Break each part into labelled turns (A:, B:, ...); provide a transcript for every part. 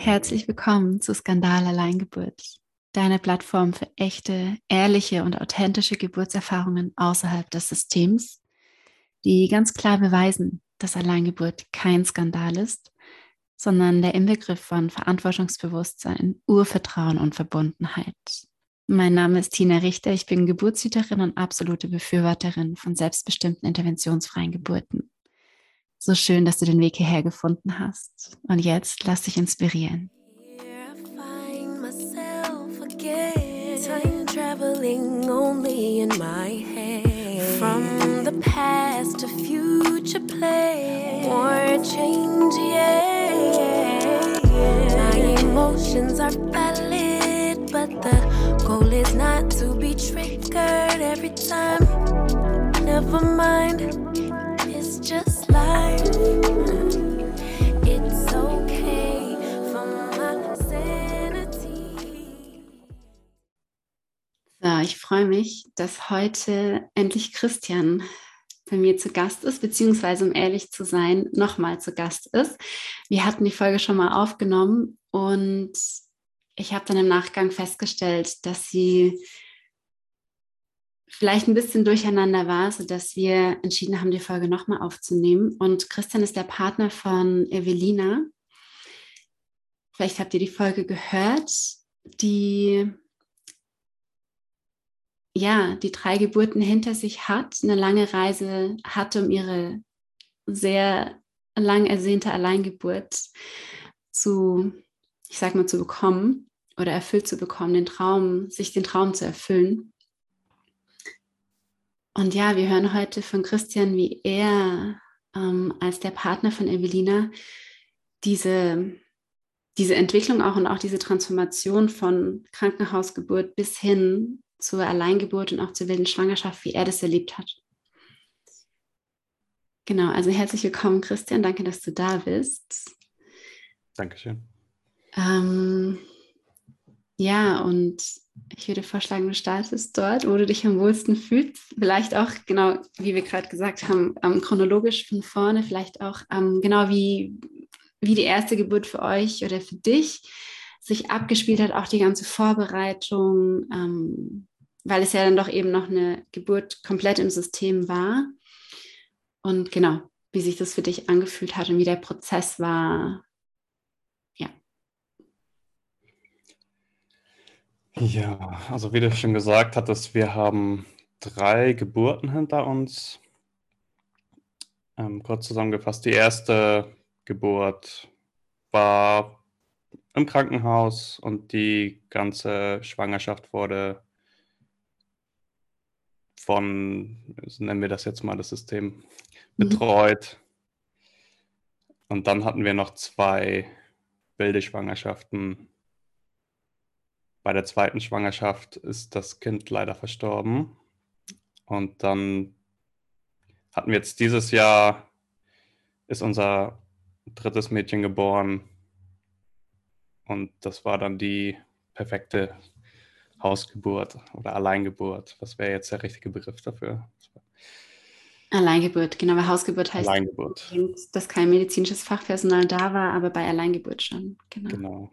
A: Herzlich willkommen zu Skandal Alleingeburt, deiner Plattform für echte, ehrliche und authentische Geburtserfahrungen außerhalb des Systems, die ganz klar beweisen, dass Alleingeburt kein Skandal ist, sondern der Inbegriff von Verantwortungsbewusstsein, Urvertrauen und Verbundenheit. Mein Name ist Tina Richter, ich bin Geburtshüterin und absolute Befürworterin von selbstbestimmten interventionsfreien Geburten. So schön, dass du den Weg hierher gefunden hast. Und jetzt lass dich inspirieren. Time traveling only in my head. From the past to future play. More change, yeah. My emotions are valid, but the goal is not to be triggered every time. Never mind, it's just life. It's okay for my sanity. So, ich freue mich, dass heute endlich Christian bei mir zu Gast ist, beziehungsweise, um ehrlich zu sein, nochmal zu Gast ist. Wir hatten die Folge schon mal aufgenommen und ich habe dann im Nachgang festgestellt, dass sie vielleicht ein bisschen durcheinander war, sodass wir entschieden haben, die Folge nochmal aufzunehmen. Und Christian ist der Partner von Evelina. Vielleicht habt ihr die Folge gehört, die 3 Geburten hinter sich hat, eine lange Reise hatte, um ihre sehr lang ersehnte Alleingeburt zu bekommen oder erfüllt zu bekommen, sich den Traum zu erfüllen. Und ja, wir hören heute von Christian, wie er als der Partner von Evelina diese Entwicklung auch und auch diese Transformation von Krankenhausgeburt bis hin zur Alleingeburt und auch zur wilden Schwangerschaft, wie er das erlebt hat. Genau, also herzlich willkommen, Christian. Danke, dass du da bist.
B: Dankeschön.
A: Ja, und ich würde vorschlagen, du startest dort, wo du dich am wohlsten fühlst. Vielleicht auch, genau wie wir gerade gesagt haben, chronologisch von vorne, vielleicht auch genau wie die erste Geburt für euch oder für dich sich abgespielt hat, auch die ganze Vorbereitung, weil es ja dann doch eben noch eine Geburt komplett im System war. Und genau, wie sich das für dich angefühlt hat und wie der Prozess war.
B: Ja, also wie du schon gesagt hattest, wir haben 3 Geburten hinter uns. Kurz zusammengefasst, die erste Geburt war im Krankenhaus und die ganze Schwangerschaft wurde von, so nennen wir das jetzt mal, das System, betreut. Und dann hatten wir noch 2 wilde Schwangerschaften. Bei der zweiten Schwangerschaft ist das Kind leider verstorben. Und dann hatten wir jetzt dieses Jahr, ist unser 3. Mädchen geboren. Und das war dann die perfekte Hausgeburt oder Alleingeburt. Was wäre jetzt der richtige Begriff dafür?
A: Alleingeburt, genau, weil Hausgeburt heißt,
B: Alleingeburt.
A: dass kein medizinisches Fachpersonal da war, aber bei Alleingeburt schon,
B: Genau.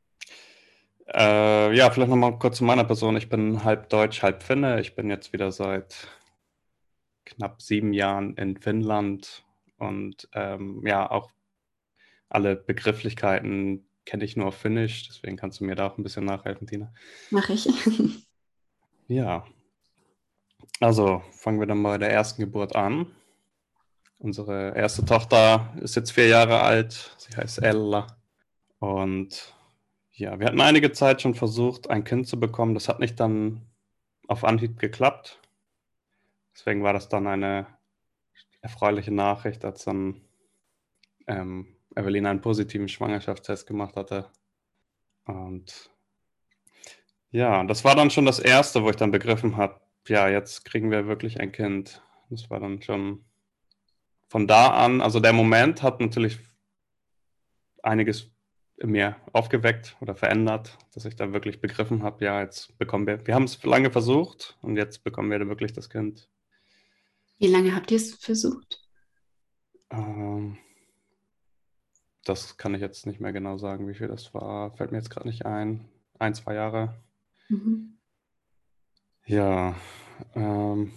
B: Ja, vielleicht nochmal kurz zu meiner Person. Ich bin halb Deutsch, halb Finne. Ich bin jetzt wieder seit knapp 7 Jahren in Finnland und ja, auch alle Begrifflichkeiten kenne ich nur auf Finnisch, deswegen kannst du mir da auch ein bisschen nachhelfen, Tina.
A: Mache ich.
B: Ja, also fangen wir dann bei der ersten Geburt an. Unsere erste Tochter ist jetzt 4 Jahre alt, sie heißt Ella. Und ja, wir hatten einige Zeit schon versucht, ein Kind zu bekommen. Das hat nicht dann auf Anhieb geklappt. Deswegen war das dann eine erfreuliche Nachricht, als dann Evelina einen positiven Schwangerschaftstest gemacht hatte. Und ja, das war dann schon das Erste, wo ich dann begriffen habe, ja, jetzt kriegen wir wirklich ein Kind. Das war dann schon von da an, also der Moment hat natürlich einiges in mir aufgeweckt oder verändert, dass ich da wirklich begriffen habe, ja, jetzt bekommen wir haben es lange versucht und jetzt bekommen wir da wirklich das Kind.
A: Wie lange habt ihr es versucht?
B: Ähm, Das kann ich jetzt nicht mehr genau sagen, wie viel das war. Fällt mir jetzt gerade nicht ein. 1, 2 Jahre.
A: Mhm.
B: Ja. Und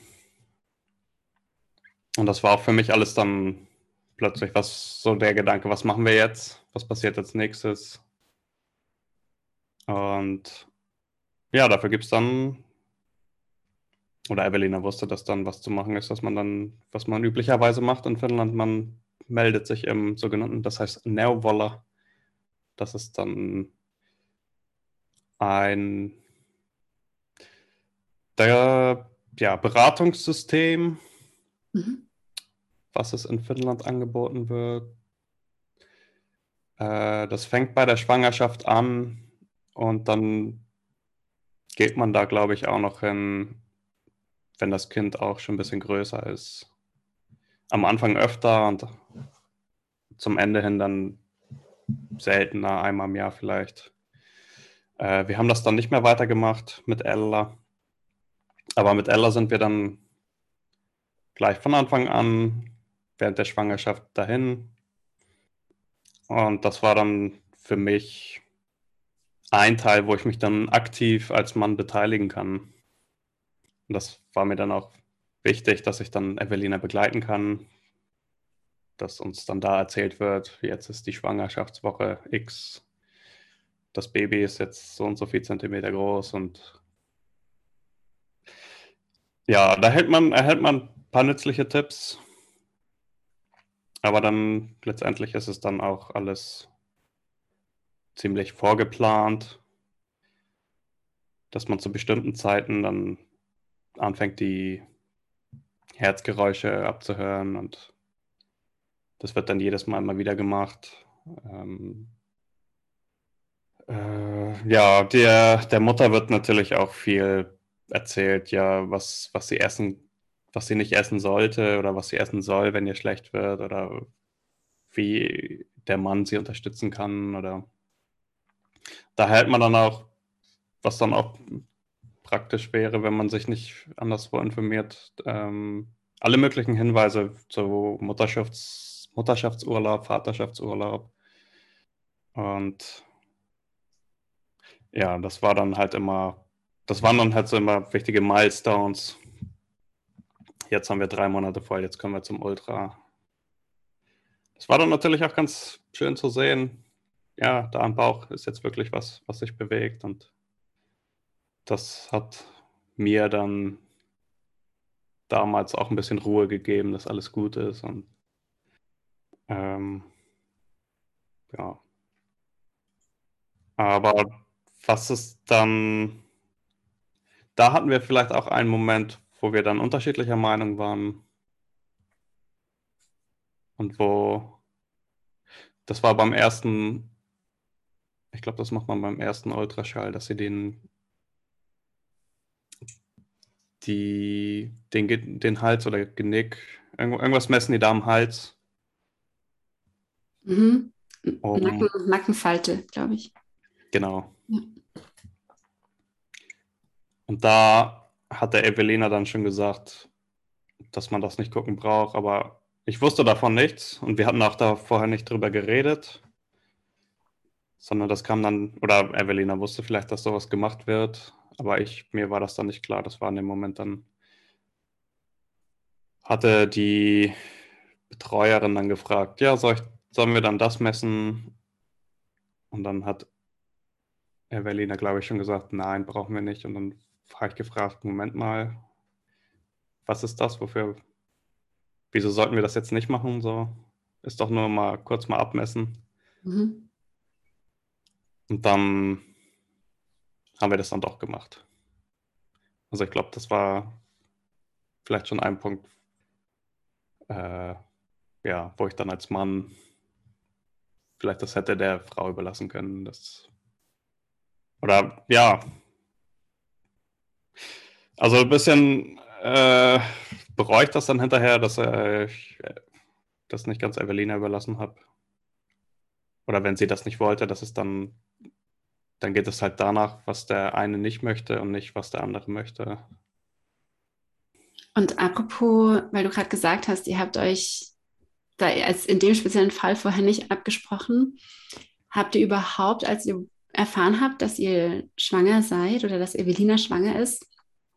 B: das war auch für mich alles dann plötzlich so der Gedanke, was machen wir jetzt? Was passiert als nächstes? Und ja, dafür gibt es dann, oder Evelina wusste, dass dann was zu machen ist, was man üblicherweise macht in Finnland. Man meldet sich im sogenannten, das heißt Neuvola. Das ist dann ein Beratungssystem,
A: Mhm.
B: was es in Finnland angeboten wird. Das fängt bei der Schwangerschaft an und dann geht man da, glaube ich, auch noch hin, wenn das Kind auch schon ein bisschen größer ist. Am Anfang öfter und zum Ende hin dann seltener, einmal im Jahr vielleicht. Wir haben das dann nicht mehr weitergemacht mit Ella. Aber mit Ella sind wir dann gleich von Anfang an während der Schwangerschaft dahin. Und das war dann für mich ein Teil, wo ich mich dann aktiv als Mann beteiligen kann. Und das war mir dann auch wichtig, dass ich dann Evelina begleiten kann, dass uns dann da erzählt wird, jetzt ist die Schwangerschaftswoche X, das Baby ist jetzt so und so viel Zentimeter groß und ja, da erhält man ein paar nützliche Tipps, aber dann letztendlich ist es dann auch alles ziemlich vorgeplant, dass man zu bestimmten Zeiten dann anfängt, die Herzgeräusche abzuhören und das wird dann jedes Mal immer wieder gemacht. Ähm, ja, der Mutter wird natürlich auch viel erzählt, ja, was sie essen, was sie nicht essen sollte oder was sie essen soll, wenn ihr schlecht wird oder wie der Mann sie unterstützen kann oder da hält man dann auch, was dann auch praktisch wäre, wenn man sich nicht anderswo informiert, alle möglichen Hinweise zu Mutterschaftsurlaub, Vaterschaftsurlaub und ja, das waren dann halt so immer wichtige Milestones. Jetzt haben wir 3 Monate voll, jetzt können wir zum Ultra. Das war dann natürlich auch ganz schön zu sehen. Ja, da am Bauch ist jetzt wirklich was sich bewegt und das hat mir dann damals auch ein bisschen Ruhe gegeben, dass alles gut ist und ähm, ja. Aber was ist dann, da hatten wir vielleicht auch einen Moment, wo wir dann unterschiedlicher Meinung waren und das war beim ersten, ich glaube, das macht man beim ersten Ultraschall, dass sie den Hals oder Genick, irgendwas messen die da am Hals,
A: Mhm.
B: um,
A: Nackenfalte, glaube ich.
B: genau.
A: Ja.
B: Und da hat der Evelina dann schon gesagt, dass man das nicht gucken braucht, aber ich wusste davon nichts und wir hatten auch da vorher nicht drüber geredet, sondern das kam dann, oder Evelina wusste vielleicht, dass sowas gemacht wird, aber mir war das dann nicht klar. Das war in dem Moment dann, hatte die Betreuerin dann gefragt, ja, sollen wir dann das messen? Und dann hat Evelina, glaube ich, schon gesagt, nein, brauchen wir nicht. Und dann habe ich gefragt, Moment mal, was ist das? Wieso sollten wir das jetzt nicht machen? So, ist doch nur mal kurz mal abmessen.
A: Mhm.
B: Und dann haben wir das dann doch gemacht. Also ich glaube, das war vielleicht schon ein Punkt, äh, ja, wo ich dann als Mann vielleicht das hätte der Frau überlassen können. Oder ja, also ein bisschen bereue ich das dann hinterher, dass ich das nicht ganz Evelina überlassen habe. Oder wenn sie das nicht wollte, dann geht es halt danach, was der eine nicht möchte und nicht, was der andere möchte.
A: Und apropos, weil du gerade gesagt hast, ihr habt euch da als in dem speziellen Fall vorher nicht abgesprochen, habt ihr überhaupt, als ihr erfahren habt, dass ihr schwanger seid oder dass Evelina schwanger ist,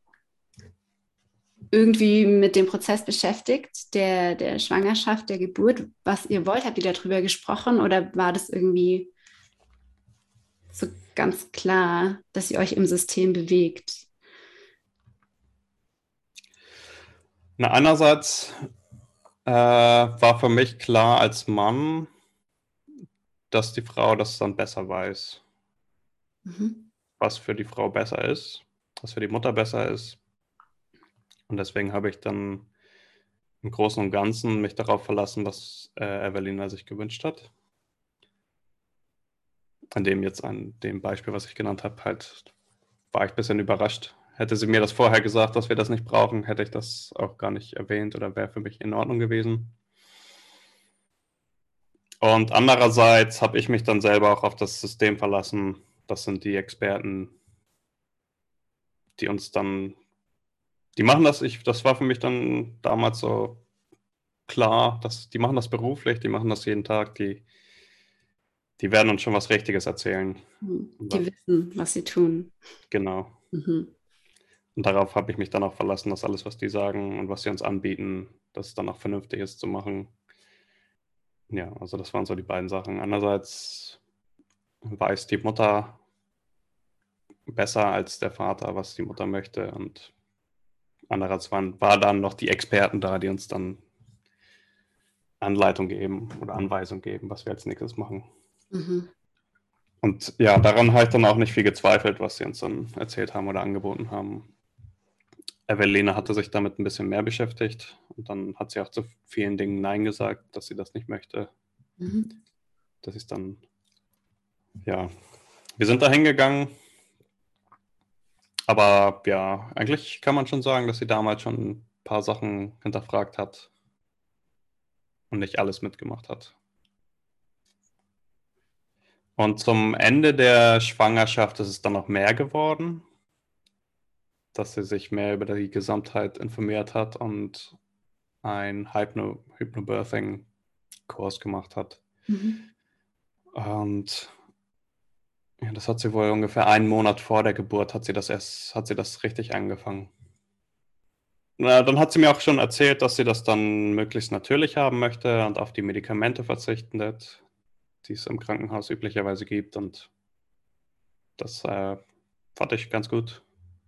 A: irgendwie mit dem Prozess beschäftigt, der Schwangerschaft, der Geburt, was ihr wollt? Habt ihr darüber gesprochen oder war das irgendwie so ganz klar, dass ihr euch im System bewegt?
B: Na, einerseits war für mich klar als Mann, dass die Frau das dann besser weiß,
A: Mhm.
B: was für die Frau besser ist, was für die Mutter besser ist. Und deswegen habe ich dann im Großen und Ganzen mich darauf verlassen, was Evelina sich gewünscht hat. An dem Beispiel, was ich genannt habe, halt war ich ein bisschen überrascht. Hätte sie mir das vorher gesagt, dass wir das nicht brauchen, hätte ich das auch gar nicht erwähnt oder wäre für mich in Ordnung gewesen. Und andererseits habe ich mich dann selber auch auf das System verlassen. Das sind die Experten, die uns dann, die machen das, das war für mich dann damals so klar, die machen das beruflich, die machen das jeden Tag, die werden uns schon was Richtiges erzählen.
A: Die wissen, was sie tun.
B: Genau.
A: Mhm.
B: Und darauf habe ich mich dann auch verlassen, dass alles, was die sagen und was sie uns anbieten, dass es dann auch vernünftig ist zu machen. Ja, also das waren so die beiden Sachen. Einerseits weiß die Mutter besser als der Vater, was die Mutter möchte. Und andererseits war dann noch die Experten da, die uns dann Anleitung geben oder Anweisung geben, was wir als nächstes machen.
A: Mhm.
B: Und ja, daran habe ich dann auch nicht viel gezweifelt, was sie uns dann erzählt haben oder angeboten haben. Evelina hatte sich damit ein bisschen mehr beschäftigt und dann hat sie auch zu vielen Dingen Nein gesagt, dass sie das nicht möchte.
A: Mhm.
B: Das ist dann, ja, wir sind da hingegangen, aber ja, eigentlich kann man schon sagen, dass sie damals schon ein paar Sachen hinterfragt hat und nicht alles mitgemacht hat. Und zum Ende der Schwangerschaft ist es dann noch mehr geworden, dass sie sich mehr über die Gesamtheit informiert hat und einen Hypnobirthing-Kurs gemacht hat.
A: Mhm.
B: Und ja, das hat sie wohl ungefähr einen Monat vor der Geburt hat sie das richtig angefangen. Na, dann hat sie mir auch schon erzählt, dass sie das dann möglichst natürlich haben möchte und auf die Medikamente verzichten wird, die es im Krankenhaus üblicherweise gibt. Und das fand ich ganz gut.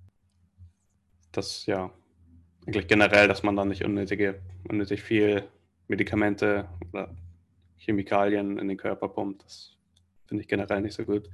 B: Das ja, eigentlich generell, dass man dann nicht unnötig viel Medikamente oder Chemikalien in den Körper pumpt. Das finde ich generell nicht so gut.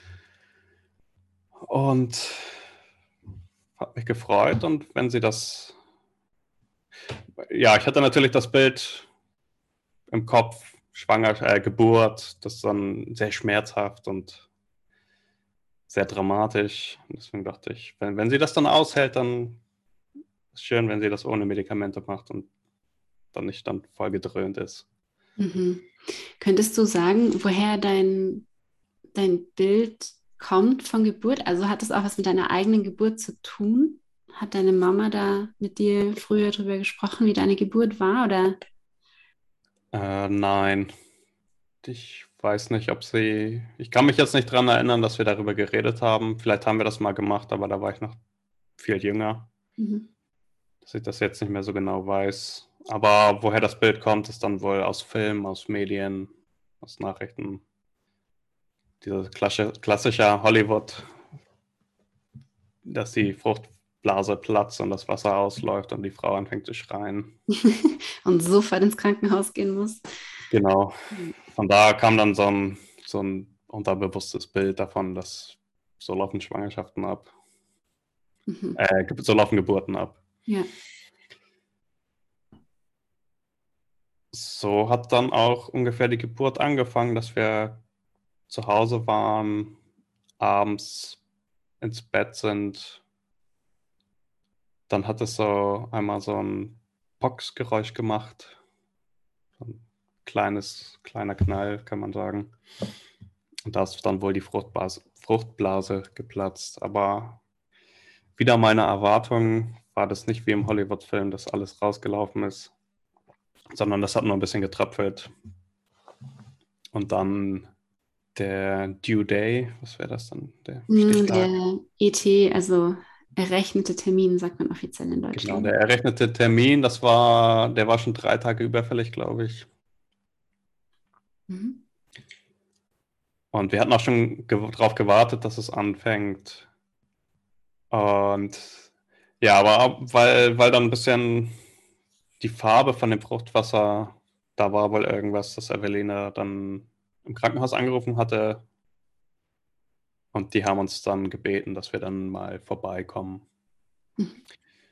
B: Und hat mich gefreut. Und wenn sie das, ja, ich hatte natürlich das Bild im Kopf, Geburt, das ist dann sehr schmerzhaft und sehr dramatisch. Und deswegen dachte ich, wenn sie das dann aushält, dann ist es schön, wenn sie das ohne Medikamente macht und dann nicht dann voll gedröhnt ist.
A: Mhm. Könntest du sagen, woher dein Bild kommt von Geburt? Also hat es auch was mit deiner eigenen Geburt zu tun? Hat deine Mama da mit dir früher drüber gesprochen, wie deine Geburt war? Oder?
B: Nein, ich weiß nicht, ob sie. Ich kann mich jetzt nicht dran erinnern, dass wir darüber geredet haben. Vielleicht haben wir das mal gemacht, aber da war ich noch viel jünger,
A: Mhm.
B: dass ich das jetzt nicht mehr so genau weiß. Aber woher das Bild kommt, ist dann wohl aus Filmen, aus Medien, aus Nachrichten. Dieser klassischer Hollywood, dass die Fruchtblase platzt und das Wasser ausläuft und die Frau anfängt zu schreien.
A: Und sofort ins Krankenhaus gehen muss.
B: Genau. Von da kam dann so ein unterbewusstes Bild davon, dass so laufen Schwangerschaften ab.
A: Mhm.
B: So laufen Geburten ab.
A: Ja.
B: So hat dann auch ungefähr die Geburt angefangen, dass wir zu Hause waren, abends ins Bett sind. Dann hat es so einmal so ein Pox-Geräusch gemacht. So ein kleiner Knall, kann man sagen. Und da ist dann wohl die Fruchtblase geplatzt. Aber wieder meine Erwartung war das nicht wie im Hollywood-Film, dass alles rausgelaufen ist. sondern das hat nur ein bisschen getröpfelt. Und dann der Due Day, was wäre das dann? Der Stichtag?
A: Der ET, also errechnete Termin, sagt man offiziell in
B: Genau,
A: Deutschland.
B: der errechnete Termin, der war schon 3 Tage überfällig, glaube ich.
A: Mhm.
B: Und wir hatten auch schon darauf gewartet, dass es anfängt. Und ja, aber weil dann ein bisschen die Farbe von dem Fruchtwasser, da war wohl irgendwas, das Evelina dann im Krankenhaus angerufen hatte. Und die haben uns dann gebeten, dass wir dann mal vorbeikommen.
A: Mhm.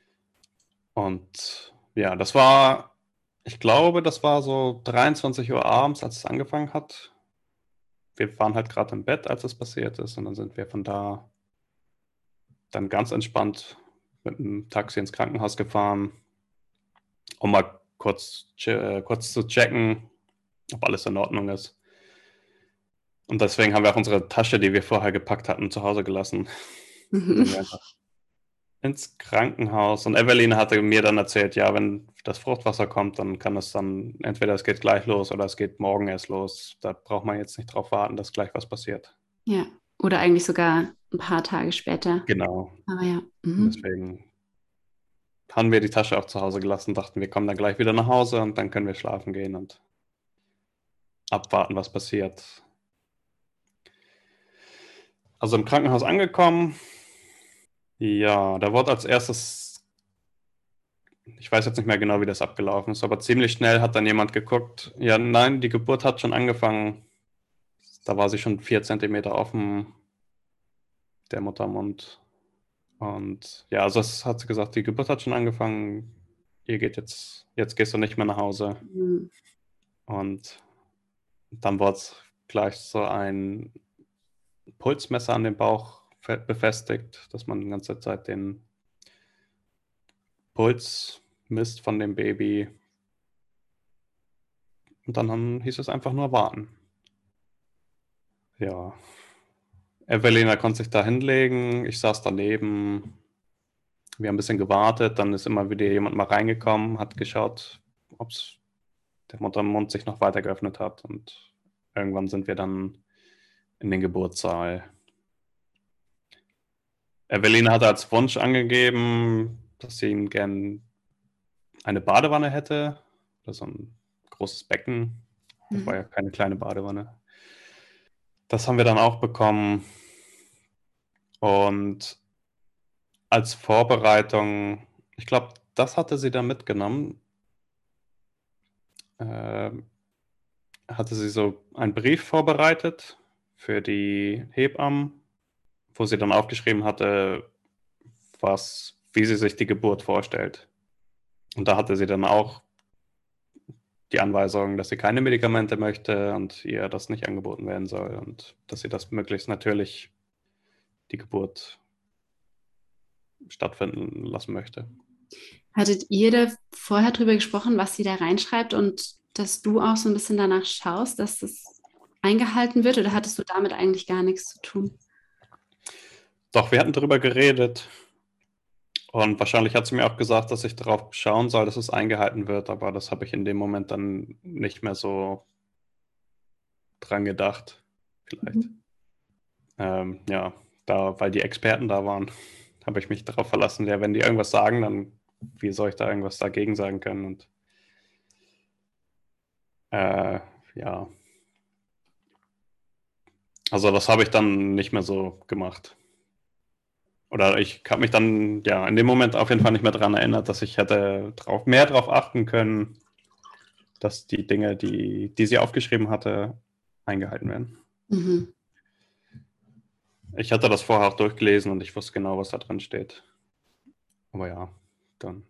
B: Und ja, ich glaube, das war so 23 Uhr abends, als es angefangen hat. Wir waren halt gerade im Bett, als es passiert ist. Und dann sind wir von da dann ganz entspannt mit dem Taxi ins Krankenhaus gefahren, um mal kurz zu checken, ob alles in Ordnung ist. Und deswegen haben wir auch unsere Tasche, die wir vorher gepackt hatten, zu Hause gelassen. Und
A: Mhm.
B: sind wir einfach ins Krankenhaus. Und Eveline hatte mir dann erzählt, ja, wenn das Fruchtwasser kommt, dann kann es dann, entweder es geht gleich los oder es geht morgen erst los. Da braucht man jetzt nicht drauf warten, dass gleich was passiert.
A: Ja, oder eigentlich sogar ein paar Tage später.
B: Genau.
A: Aber ja.
B: Und
A: Mhm.
B: deswegen haben wir die Tasche auch zu Hause gelassen, dachten, wir kommen dann gleich wieder nach Hause und dann können wir schlafen gehen und abwarten, was passiert. Also im Krankenhaus angekommen, ja, da wurde als erstes, ich weiß jetzt nicht mehr genau, wie das abgelaufen ist, aber ziemlich schnell hat dann jemand geguckt, ja, nein, die Geburt hat schon angefangen. Da war sie schon 4 Zentimeter offen, der Muttermund. Und ja, also das hat sie gesagt, die Geburt hat schon angefangen, jetzt gehst du nicht mehr nach Hause.
A: Mhm.
B: Und dann wurde gleich so ein Pulsmesser an den Bauch befestigt, dass man die ganze Zeit den Puls misst von dem Baby. Und dann hieß es einfach nur warten. Ja, Evelina konnte sich da hinlegen, ich saß daneben. Wir haben ein bisschen gewartet, dann ist immer wieder jemand mal reingekommen, hat geschaut, ob der Muttermund sich noch weiter geöffnet hat. Und irgendwann sind wir dann in den Geburtssaal. Evelina hatte als Wunsch angegeben, dass sie ihm gern eine Badewanne hätte, oder so ein großes Becken. Das war
A: Mhm.
B: ja keine kleine Badewanne. Das haben wir dann auch bekommen. Und als Vorbereitung, ich glaube, das hatte sie da mitgenommen, ähm, hatte sie so einen Brief vorbereitet für die Hebammen, wo sie dann aufgeschrieben hatte, wie sie sich die Geburt vorstellt. Und da hatte sie dann auch die Anweisung, dass sie keine Medikamente möchte und ihr das nicht angeboten werden soll und dass sie das möglichst natürlich die Geburt stattfinden lassen möchte.
A: Hattet ihr da vorher drüber gesprochen, was sie da reinschreibt und dass du auch so ein bisschen danach schaust, dass das eingehalten wird, oder hattest du damit eigentlich gar nichts zu tun?
B: Doch, wir hatten darüber geredet und wahrscheinlich hat sie mir auch gesagt, dass ich darauf schauen soll, dass es eingehalten wird, aber das habe ich in dem Moment dann nicht mehr so dran gedacht, vielleicht.
A: Mhm.
B: Ja, weil die Experten da waren, habe ich mich darauf verlassen, ja, wenn die irgendwas sagen, dann wie soll ich da irgendwas dagegen sagen können? Und ja, also das habe ich dann nicht mehr so gemacht. Oder ich habe mich dann ja in dem Moment auf jeden Fall nicht mehr daran erinnert, dass ich hätte mehr darauf achten können, dass die Dinge, die sie aufgeschrieben hatte, eingehalten werden.
A: Mhm.
B: Ich hatte das vorher auch durchgelesen und ich wusste genau, was da drin steht. Aber ja, dann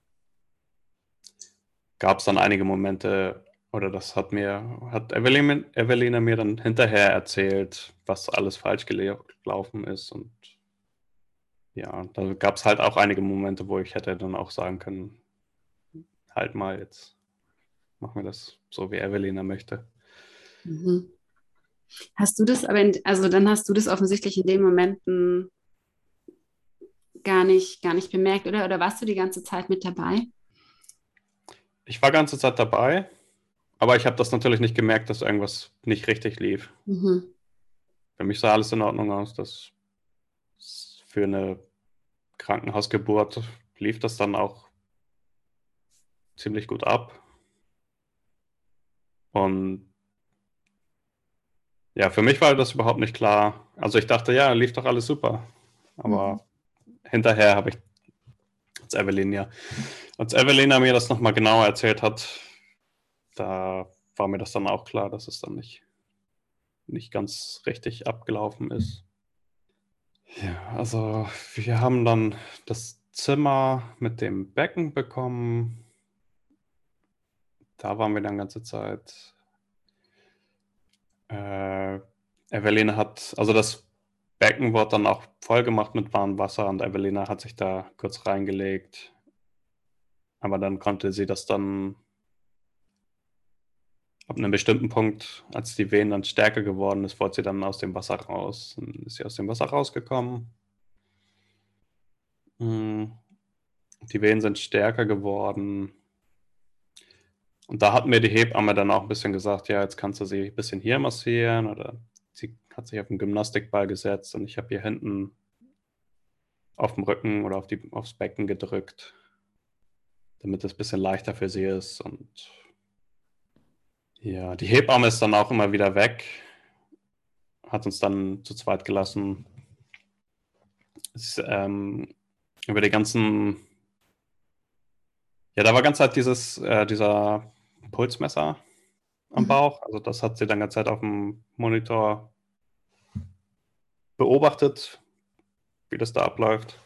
B: gab es dann einige Momente, oder das hat Evelina mir dann hinterher erzählt, was alles falsch gelaufen ist. Und ja, da gab es halt auch einige Momente, wo ich hätte dann auch sagen können, halt mal, jetzt machen wir das so, wie Evelina möchte.
A: Mhm. Hast du das aber, also dann hast du das offensichtlich in den Momenten gar nicht bemerkt, oder? Oder warst du die ganze Zeit mit dabei?
B: Ich war ganze Zeit dabei, aber ich habe das natürlich nicht gemerkt, dass irgendwas nicht richtig lief.
A: Mhm.
B: Für mich sah alles in Ordnung aus. Das für eine Krankenhausgeburt lief das dann auch ziemlich gut ab. Und ja, für mich war das überhaupt nicht klar. Also ich dachte, ja, lief doch alles super.
A: Mhm.
B: Aber hinterher habe ich, als Evelina mir das nochmal genauer erzählt hat, da war mir das dann auch klar, dass es dann nicht ganz richtig abgelaufen ist. Ja, also wir haben dann das Zimmer mit dem Becken bekommen. Da waren wir dann ganze Zeit. Äh, Evelina also das Becken wurde dann auch voll gemacht mit warmem Wasser und Evelina hat sich da kurz reingelegt. Aber dann konnte sie das dann ab einem bestimmten Punkt, als die Wehen dann stärker geworden ist, wollte sie dann aus dem Wasser raus. Dann ist sie aus dem Wasser rausgekommen. Die Wehen sind stärker geworden. Und da hat mir die Hebamme dann auch ein bisschen gesagt, ja, jetzt kannst du sie ein bisschen hier massieren. Oder sie hat sich auf den Gymnastikball gesetzt und ich habe hier hinten auf dem Rücken oder aufs Becken gedrückt, damit es ein bisschen leichter für sie ist. Und ja, die Hebamme ist dann auch immer wieder weg, hat uns dann zu zweit gelassen. Ist, über die ganzen, ja, da war ganz halt dieser Pulsmesser am
A: Mhm.
B: Bauch. Also das hat sie dann ganze Zeit auf dem Monitor beobachtet, wie das da abläuft.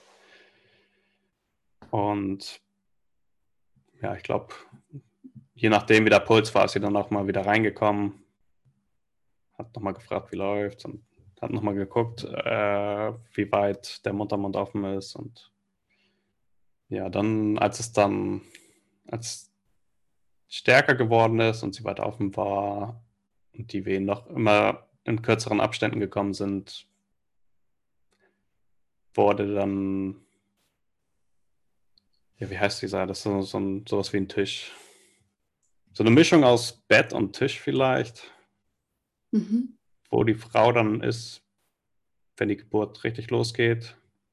B: Und ja, ich glaube, je nachdem, wie der Puls war, ist sie dann auch mal wieder reingekommen, hat nochmal gefragt, wie läuft's und hat nochmal geguckt, wie weit der Muttermund offen ist. Und ja, dann, als stärker geworden ist und sie weiter offen war und die Wehen noch immer in kürzeren Abständen gekommen sind, wurde dann, ja, wie heißt dieser? Das ist sowas wie ein Tisch. So eine Mischung aus Bett und Tisch vielleicht,
A: Mhm.
B: wo die Frau dann ist, wenn die Geburt richtig losgeht.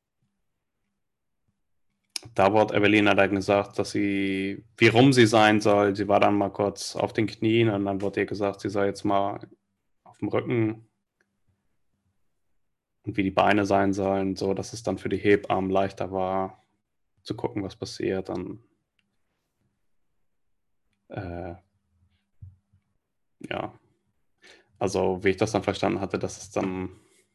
B: Da wurde Evelina dann gesagt, wie rum sie sein soll. Sie war dann mal kurz auf den Knien und dann wurde ihr gesagt, sie soll jetzt mal auf dem Rücken und wie die Beine sein sollen, so dass es dann für die Hebammen leichter war, zu gucken, was passiert. Und äh, ja, also wie ich das dann verstanden hatte, dass es dann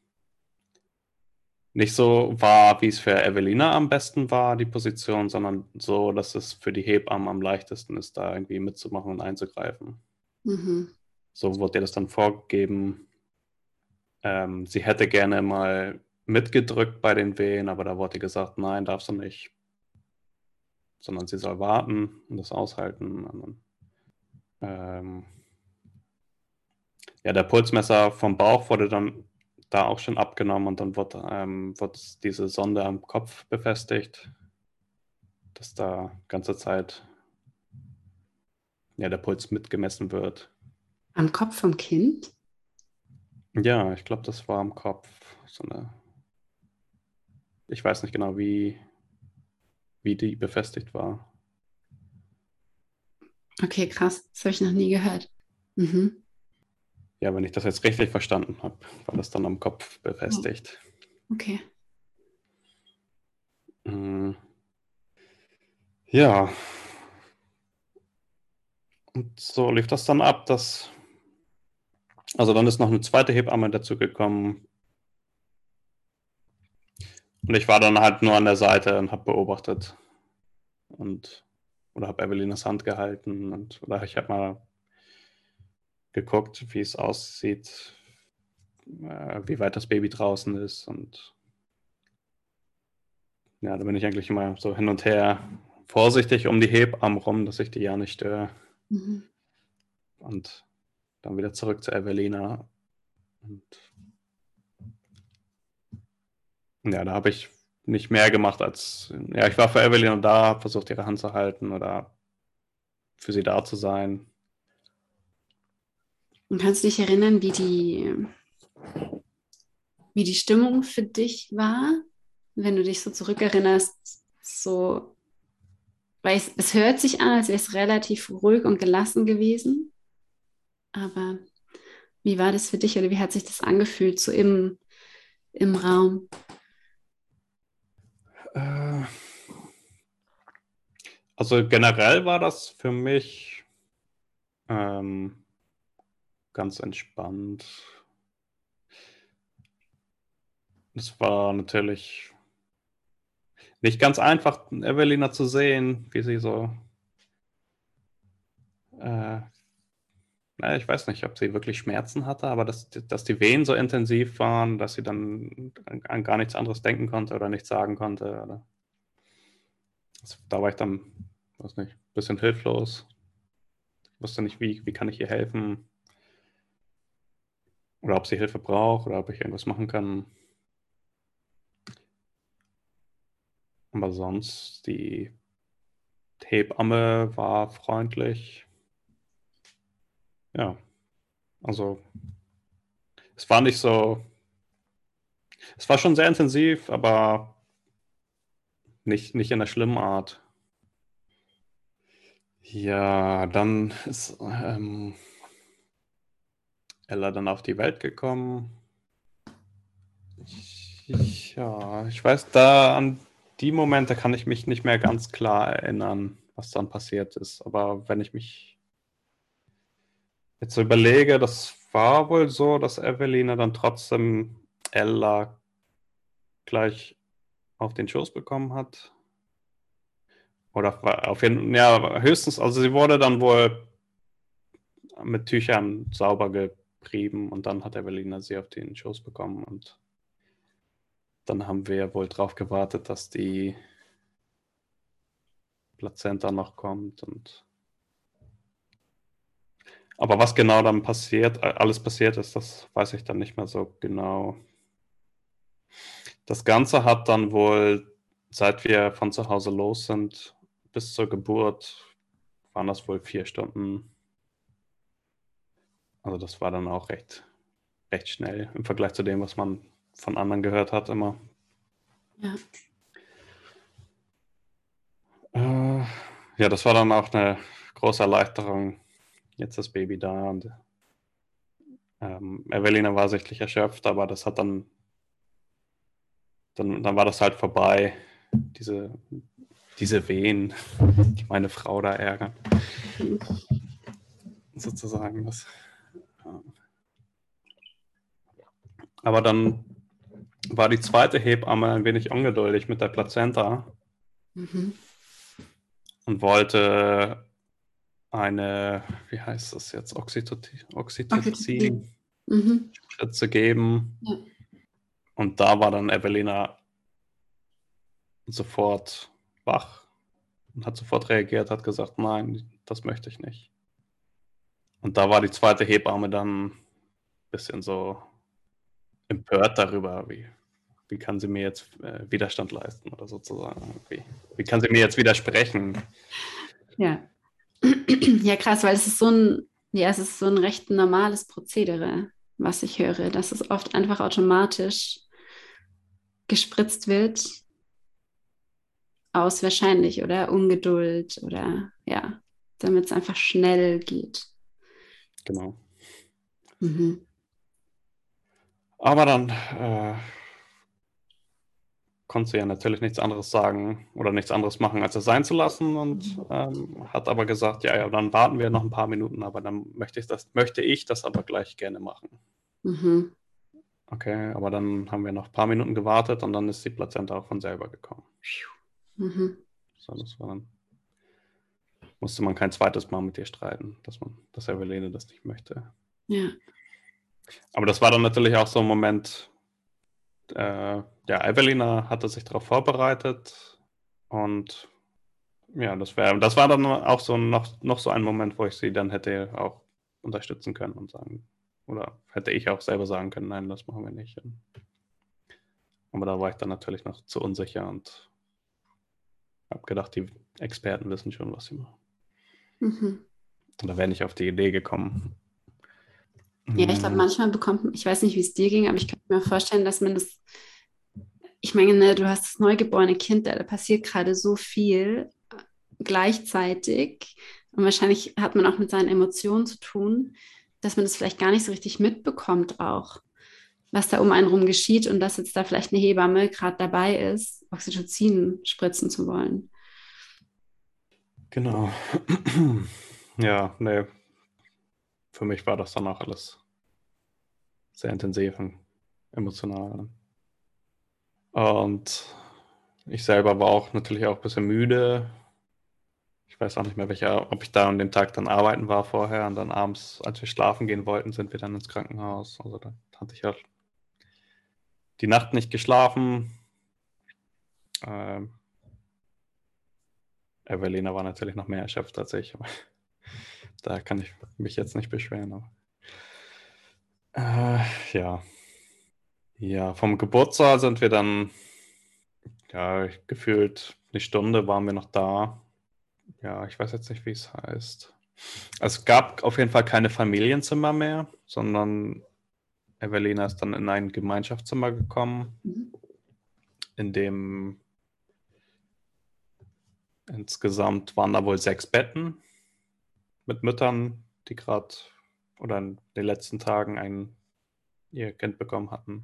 B: nicht so war, wie es für Evelina am besten war, die Position, sondern so, dass es für die Hebammen am leichtesten ist, da irgendwie mitzumachen und einzugreifen.
A: Mhm.
B: So wurde ihr das dann vorgegeben. Sie hätte gerne mal mitgedrückt bei den Wehen, aber da wurde ihr gesagt, nein, darfst du nicht, sondern sie soll warten und das aushalten. Und ähm, ja, der Pulsmesser vom Bauch wurde dann da auch schon abgenommen und dann wurde diese Sonde am Kopf befestigt, dass da ganze Zeit ja, der Puls mitgemessen wird.
A: Am Kopf vom Kind?
B: Ja, ich glaube, das war am Kopf. Ich weiß nicht genau, wie die befestigt war.
A: Okay, krass. Das habe ich noch nie gehört. Mhm.
B: Ja, wenn ich das jetzt richtig verstanden habe, war das dann am Kopf
A: Ja.
B: befestigt.
A: Okay.
B: Mm, ja, und so lief das dann ab, also dann ist noch eine zweite Hebamme dazu gekommen und ich war dann halt nur an der Seite und habe beobachtet oder habe Evelinas Hand gehalten oder ich habe mal geguckt, wie es aussieht, wie weit das Baby draußen ist und ja, da bin ich eigentlich immer so hin und her vorsichtig um die Hebammen rum, dass ich die ja nicht störe
A: Mhm.
B: und dann wieder zurück zu Evelina und ja, da habe ich nicht mehr gemacht ja, ich war für Evelyn da, habe versucht, ihre Hand zu halten oder für sie da zu sein.
A: Und kannst du dich erinnern, wie die Stimmung für dich war, wenn du dich so zurückerinnerst, so, weil es hört sich an, als wäre es relativ ruhig und gelassen gewesen, aber wie war das für dich oder wie hat sich das angefühlt, so im Raum?
B: Äh, Also generell war das für mich ganz entspannt. Es war natürlich nicht ganz einfach, Evelina zu sehen, wie sie so, äh, na, ich weiß nicht, ob sie wirklich Schmerzen hatte, aber dass die Wehen so intensiv waren, dass sie dann an gar nichts anderes denken konnte oder nichts sagen konnte. Oder da war ich dann, weiß nicht, ein bisschen hilflos. Ich wusste nicht, wie kann ich ihr helfen oder ob sie Hilfe braucht oder ob ich irgendwas machen kann. Aber sonst, die Hebamme war freundlich. Ja, also es war nicht so, es war schon sehr intensiv, aber nicht in der schlimmen Art. Ja, dann ist Ella dann auf die Welt gekommen. Ja, ich weiß, da an die Momente kann ich mich nicht mehr ganz klar erinnern, was dann passiert ist. Aber wenn ich mich jetzt so überlege, das war wohl so, dass Evelina dann trotzdem Ella gleich auf den Schoß bekommen hat. Oder auf jeden Fall, ja, höchstens, also sie wurde dann wohl mit Tüchern sauber gerieben und dann hat Evelina sie auf den Schoß bekommen und dann haben wir wohl drauf gewartet, dass die Plazenta noch kommt und aber was genau dann alles passiert ist, das weiß ich dann nicht mehr so genau. Das Ganze hat dann wohl, seit wir von zu Hause los sind, bis zur Geburt, waren das wohl 4 Stunden. Also das war dann auch recht schnell im Vergleich zu dem, was man von anderen gehört hat immer.
A: Ja.
B: Ja, das war dann auch eine große Erleichterung. Jetzt das Baby da und Evelina war sichtlich erschöpft, aber das hat dann war das halt vorbei. Diese Wehen, die meine Frau da ärgern. Sozusagen. Aber dann war die zweite Hebamme ein wenig ungeduldig mit der Plazenta
A: Mhm.
B: und wollte wie heißt das jetzt,
A: Oxytocin.
B: Oxytocin-Spritze
A: Mhm.
B: geben.
A: Ja.
B: Und da war dann Evelina sofort wach und hat sofort reagiert, hat gesagt, nein, das möchte ich nicht. Und da war die zweite Hebamme dann ein bisschen so empört darüber, wie kann sie mir jetzt Widerstand leisten oder sozusagen. Wie kann sie mir jetzt widersprechen?
A: Ja. Ja, krass, weil es ist so ein recht normales Prozedere, was ich höre, dass es oft einfach automatisch gespritzt wird aus wahrscheinlich oder Ungeduld oder ja, damit es einfach schnell geht.
B: Genau.
A: Mhm.
B: Aber dann konnte sie ja natürlich nichts anderes sagen oder nichts anderes machen, als es sein zu lassen und hat aber gesagt, ja, dann warten wir noch ein paar Minuten, aber dann möchte ich das aber gleich gerne machen.
A: Mhm.
B: Okay, aber dann haben wir noch ein paar Minuten gewartet und dann ist die Plazenta auch von selber gekommen.
A: Mhm.
B: So, musste man kein zweites Mal mit ihr streiten, dass Evelene das nicht möchte.
A: Ja.
B: Aber das war dann natürlich auch so ein Moment, ja, Evelina hatte sich darauf vorbereitet und ja, das war dann auch so noch so ein Moment, wo ich sie dann hätte auch unterstützen können und sagen, oder hätte ich auch selber sagen können, nein, das machen wir nicht. Aber da war ich dann natürlich noch zu unsicher und habe gedacht, die Experten wissen schon, was sie machen.
A: Mhm.
B: Da wäre nicht auf die Idee gekommen.
A: Ja, ich glaube,
B: Mm,
A: manchmal bekommt man, ich weiß nicht, wie es dir ging, aber ich könnte mir vorstellen, dass man das, ich meine, ne, du hast das neugeborene Kind, da passiert gerade so viel gleichzeitig und wahrscheinlich hat man auch mit seinen Emotionen zu tun, dass man das vielleicht gar nicht so richtig mitbekommt auch, was da um einen rum geschieht und dass jetzt da vielleicht eine Hebamme gerade dabei ist, Oxytocin spritzen zu wollen.
B: genau. Ja, nee, für mich war das dann auch alles sehr intensiv und emotional. Und ich selber war auch natürlich auch ein bisschen müde. Ich weiß auch nicht mehr, ob ich da an dem Tag dann arbeiten war vorher und dann abends, als wir schlafen gehen wollten, sind wir dann ins Krankenhaus. Also da hatte ich ja die Nacht nicht geschlafen. Ähm, Evelina war natürlich noch mehr erschöpft als ich, aber da kann ich mich jetzt nicht beschweren. Aber, ja. Ja, vom Geburtssaal sind wir dann, ja, gefühlt eine Stunde waren wir noch da. Ja, ich weiß jetzt nicht, wie es heißt. Es gab auf jeden Fall keine Familienzimmer mehr, sondern Evelina ist dann in ein Gemeinschaftszimmer gekommen,
A: Mhm.
B: in dem insgesamt waren da wohl 6 Betten mit Müttern, die gerade oder in den letzten Tagen ihr Kind bekommen hatten.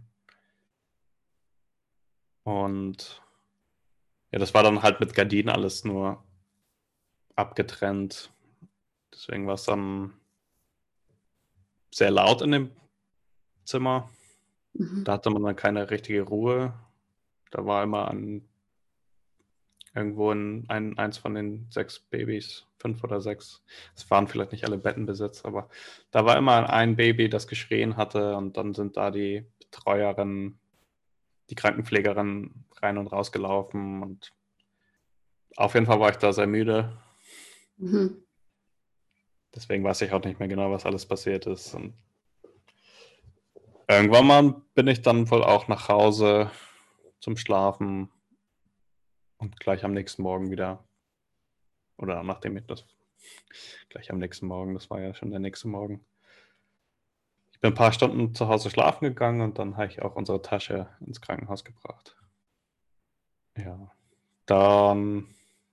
B: Und ja, das war dann halt mit Gardinen alles nur abgetrennt. Deswegen war es dann sehr laut in dem Zimmer.
A: Mhm.
B: Da hatte man dann keine richtige Ruhe. Da war immer irgendwo eins von den 6 Babys, 5 oder 6. Es waren vielleicht nicht alle Betten besetzt, aber da war immer ein Baby, das geschrien hatte und dann sind da die Betreuerin, die Krankenpflegerin rein und raus gelaufen und auf jeden Fall war ich da sehr müde.
A: Mhm.
B: Deswegen weiß ich auch nicht mehr genau, was alles passiert ist. Und irgendwann mal bin ich dann wohl auch nach Hause zum Schlafen und gleich am nächsten Morgen wieder, oder nachdem ich das, gleich am nächsten Morgen, das war ja schon der nächste Morgen. Ich bin ein paar Stunden zu Hause schlafen gegangen und dann habe ich auch unsere Tasche ins Krankenhaus gebracht. Ja, dann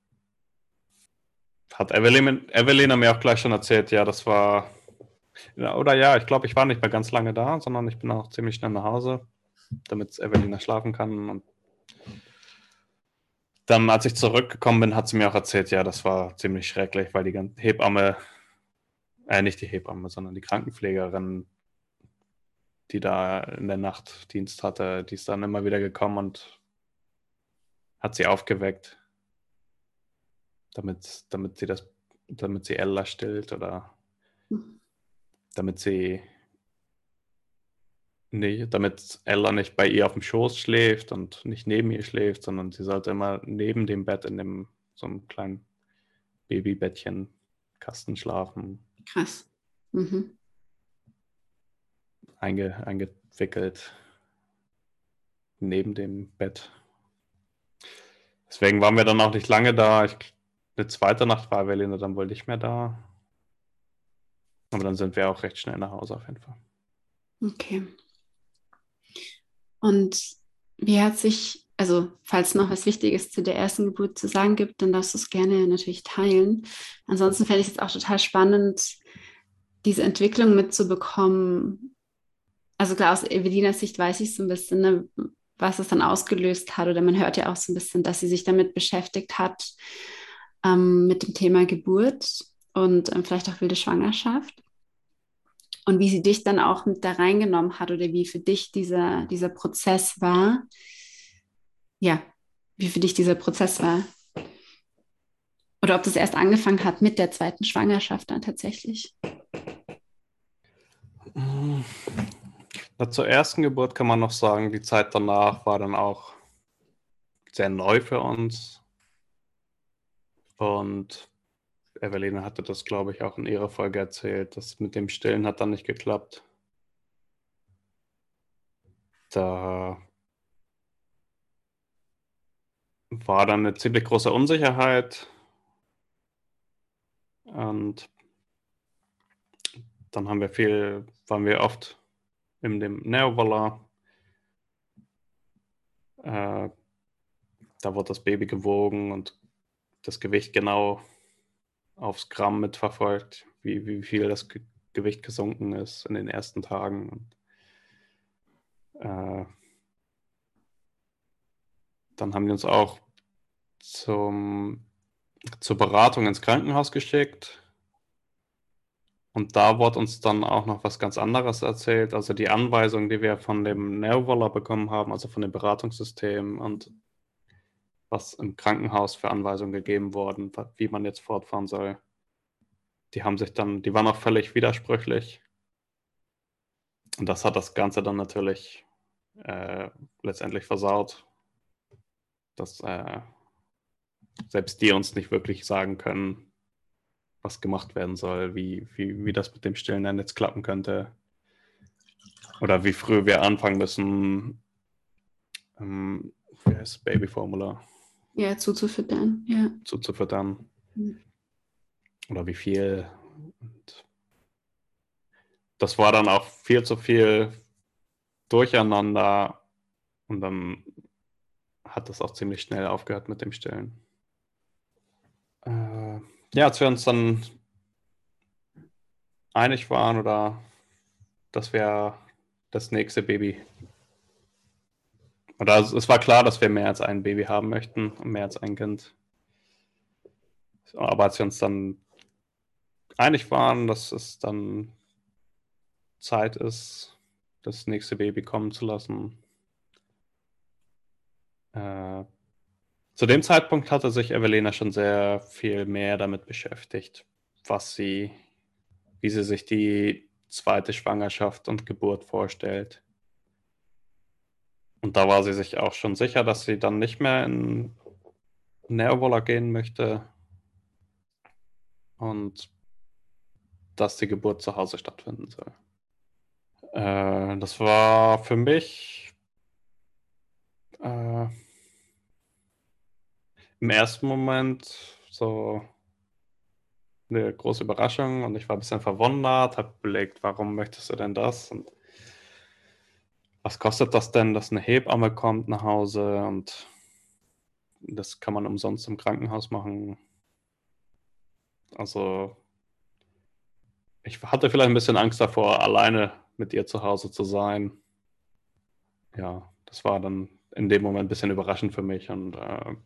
B: hat Evelina mir auch gleich schon erzählt, ja, das war, ja, oder ja, ich glaube, ich war nicht mehr ganz lange da, sondern ich bin auch ziemlich schnell nach Hause, damit Evelina schlafen kann. Und dann, als ich zurückgekommen bin, hat sie mir auch erzählt, ja, das war ziemlich schrecklich, weil die ganze Hebamme, nicht die Hebamme, sondern die Krankenpflegerin, die da in der Nacht Dienst hatte, die ist dann immer wieder gekommen und hat sie aufgeweckt, damit sie Ella stillt oder damit sie damit Ella nicht bei ihr auf dem Schoß schläft und nicht neben ihr schläft, sondern sie sollte immer neben dem Bett in dem so einem kleinen Babybettchen Kasten schlafen,
A: Krass. Mhm.
B: eingewickelt neben dem Bett. Deswegen waren wir dann auch nicht lange da. Eine zweite Nacht war Evelina dann wohl nicht mehr da. Aber dann sind wir auch recht schnell nach Hause auf jeden Fall.
A: Okay. Und wie hat sich, also falls noch was Wichtiges zu der ersten Geburt zu sagen gibt, dann darfst du es gerne natürlich teilen. Ansonsten fände ich es jetzt auch total spannend, diese Entwicklung mitzubekommen. Also klar, aus Evelinas Sicht weiß ich so ein bisschen, ne, was es dann ausgelöst hat. Oder man hört ja auch so ein bisschen, dass sie sich damit beschäftigt hat, mit dem Thema Geburt und vielleicht auch wilde Schwangerschaft. Und wie sie dich dann auch mit da reingenommen hat oder wie für dich dieser Prozess war. Ja, wie für dich dieser Prozess war. Oder ob das erst angefangen hat mit der zweiten Schwangerschaft dann tatsächlich.
B: Na, zur ersten Geburt kann man noch sagen, die Zeit danach war dann auch sehr neu für uns. Und Evelina hatte das, glaube ich, auch in ihrer Folge erzählt. Das mit dem Stillen hat dann nicht geklappt. Da war dann eine ziemlich große Unsicherheit. Und dann waren wir oft in dem Neovola. Da wurde das Baby gewogen und das Gewicht genau aufs Gramm mitverfolgt, wie viel das Gewicht gesunken ist in den ersten Tagen. Und, dann haben die uns auch zur Beratung ins Krankenhaus geschickt. Und da wurde uns dann auch noch was ganz anderes erzählt. Also die Anweisungen, die wir von dem Neovola bekommen haben, also von dem Beratungssystem und was im Krankenhaus für Anweisungen gegeben wurden, wie man jetzt fortfahren soll, die waren auch völlig widersprüchlich. Und das hat das Ganze dann natürlich letztendlich versaut, dass selbst die uns nicht wirklich sagen können, was gemacht werden soll, wie das mit dem Stillen dann jetzt klappen könnte. Oder wie früh wir anfangen müssen, wie heißt Babyformula?
A: Ja, zuzufüttern, ja.
B: Zuzufüttern. Oder wie viel. Und das war dann auch viel zu viel Durcheinander. Und dann hat das auch ziemlich schnell aufgehört mit dem Stillen. Ja, als wir uns dann einig waren oder dass wir das nächste Baby, oder es war klar, dass wir mehr als ein Baby haben möchten und mehr als ein Kind. Aber als wir uns dann einig waren, dass es dann Zeit ist, das nächste Baby kommen zu lassen. Zu dem Zeitpunkt hatte sich Evelina schon sehr viel mehr damit beschäftigt, wie sie sich die zweite Schwangerschaft und Geburt vorstellt. Und da war sie sich auch schon sicher, dass sie dann nicht mehr in Neovola gehen möchte und dass die Geburt zu Hause stattfinden soll. Das war für mich im ersten Moment so eine große Überraschung und ich war ein bisschen verwundert, habe überlegt, warum möchtest du denn das? Und was kostet das denn, dass eine Hebamme kommt nach Hause und das kann man umsonst im Krankenhaus machen? Also ich hatte vielleicht ein bisschen Angst davor, alleine mit ihr zu Hause zu sein. Ja, das war dann in dem Moment ein bisschen überraschend für mich und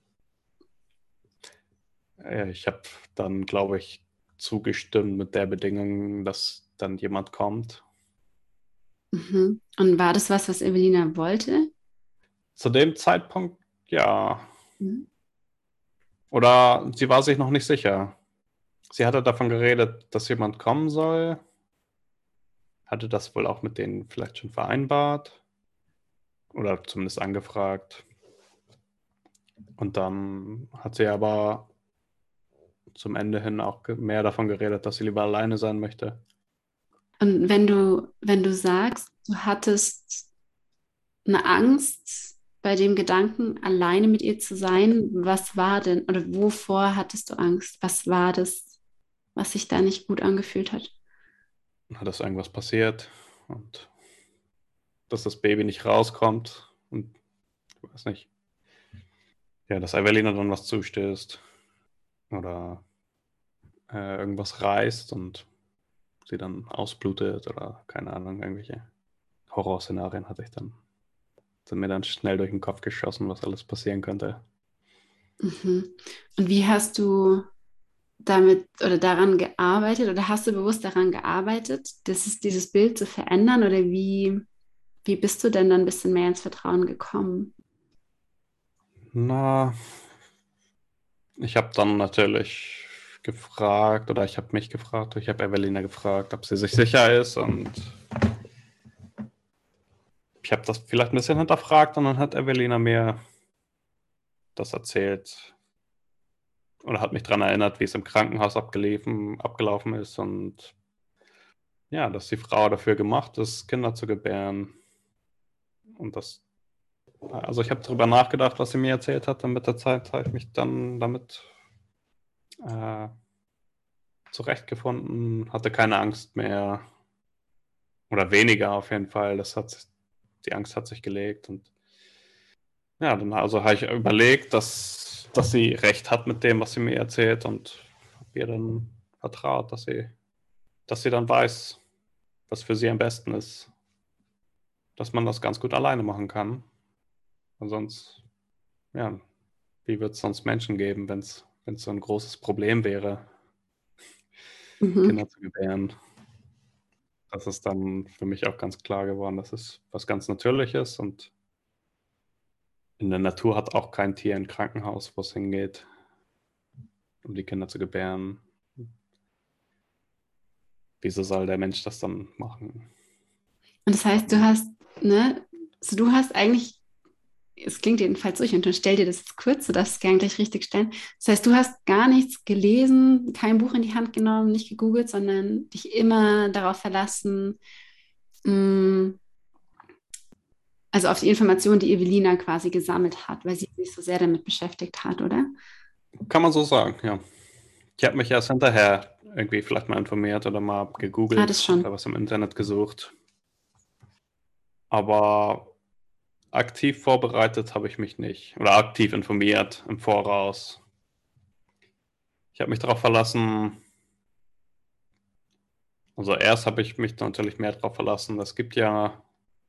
B: ich habe dann, glaube ich, zugestimmt mit der Bedingung, dass dann jemand kommt.
A: Mhm. Und war das was Evelina wollte?
B: Zu dem Zeitpunkt, ja.
A: Mhm.
B: Oder sie war sich noch nicht sicher. Sie hatte davon geredet, dass jemand kommen soll. Hatte das wohl auch mit denen vielleicht schon vereinbart. Oder zumindest angefragt. Und dann hat sie aber zum Ende hin auch mehr davon geredet, dass sie lieber alleine sein möchte.
A: Und wenn du sagst, du hattest eine Angst bei dem Gedanken, alleine mit ihr zu sein, was war denn oder wovor hattest du Angst? Was war das, was sich da nicht gut angefühlt hat?
B: Dass irgendwas passiert und dass das Baby nicht rauskommt und ich weiß nicht. Ja, dass Evelina dann was zustößt oder irgendwas reißt und sie dann ausblutet oder keine Ahnung, irgendwelche Horrorszenarien sind mir dann schnell durch den Kopf geschossen, was alles passieren könnte.
A: Mhm. Und wie hast du damit oder daran gearbeitet oder hast du bewusst daran gearbeitet, dieses Bild zu verändern oder wie bist du denn dann ein bisschen mehr ins Vertrauen gekommen?
B: Na, ich habe dann natürlich gefragt oder ich habe mich gefragt, ich habe Evelina gefragt, ob sie sich sicher ist und ich habe das vielleicht ein bisschen hinterfragt und dann hat Evelina mir das erzählt oder hat mich daran erinnert, wie es im Krankenhaus abgelaufen ist und ja, dass die Frau dafür gemacht ist, Kinder zu gebären. Und also ich habe darüber nachgedacht, was sie mir erzählt hat, und mit der Zeit habe ich mich dann damit zurechtgefunden, hatte keine Angst mehr oder weniger auf jeden Fall. Die Angst hat sich gelegt und ja, dann also habe ich überlegt, dass sie recht hat mit dem, was sie mir erzählt und habe ihr dann vertraut, dass sie dann weiß, was für sie am besten ist, dass man das ganz gut alleine machen kann. Und sonst, ja, wie wird es sonst Menschen geben, wenn es so ein großes Problem wäre,
A: Mhm.
B: Kinder zu gebären? Das ist dann für mich auch ganz klar geworden, dass es was ganz Natürliches und in der Natur hat auch kein Tier ein Krankenhaus, wo es hingeht, um die Kinder zu gebären. Wieso soll der Mensch das dann machen?
A: Und das heißt, du hast, ne, so du hast eigentlich, es klingt jedenfalls so, ich unterstelle dir das jetzt kurz, du darfst es gerne gleich richtig stellen. Das heißt, du hast gar nichts gelesen, kein Buch in die Hand genommen, nicht gegoogelt, sondern dich immer darauf verlassen, mh, also auf die Informationen, die Evelina quasi gesammelt hat, weil sie sich so sehr damit beschäftigt hat, oder?
B: Kann man so sagen, ja. Ich habe mich erst hinterher irgendwie vielleicht mal informiert oder mal
A: Ah, das
B: gegoogelt oder
A: schon.
B: was im Internet gesucht. Aber aktiv vorbereitet habe ich mich nicht oder aktiv informiert im Voraus. Ich habe mich darauf verlassen, also erst habe ich mich natürlich mehr darauf verlassen. Es gibt ja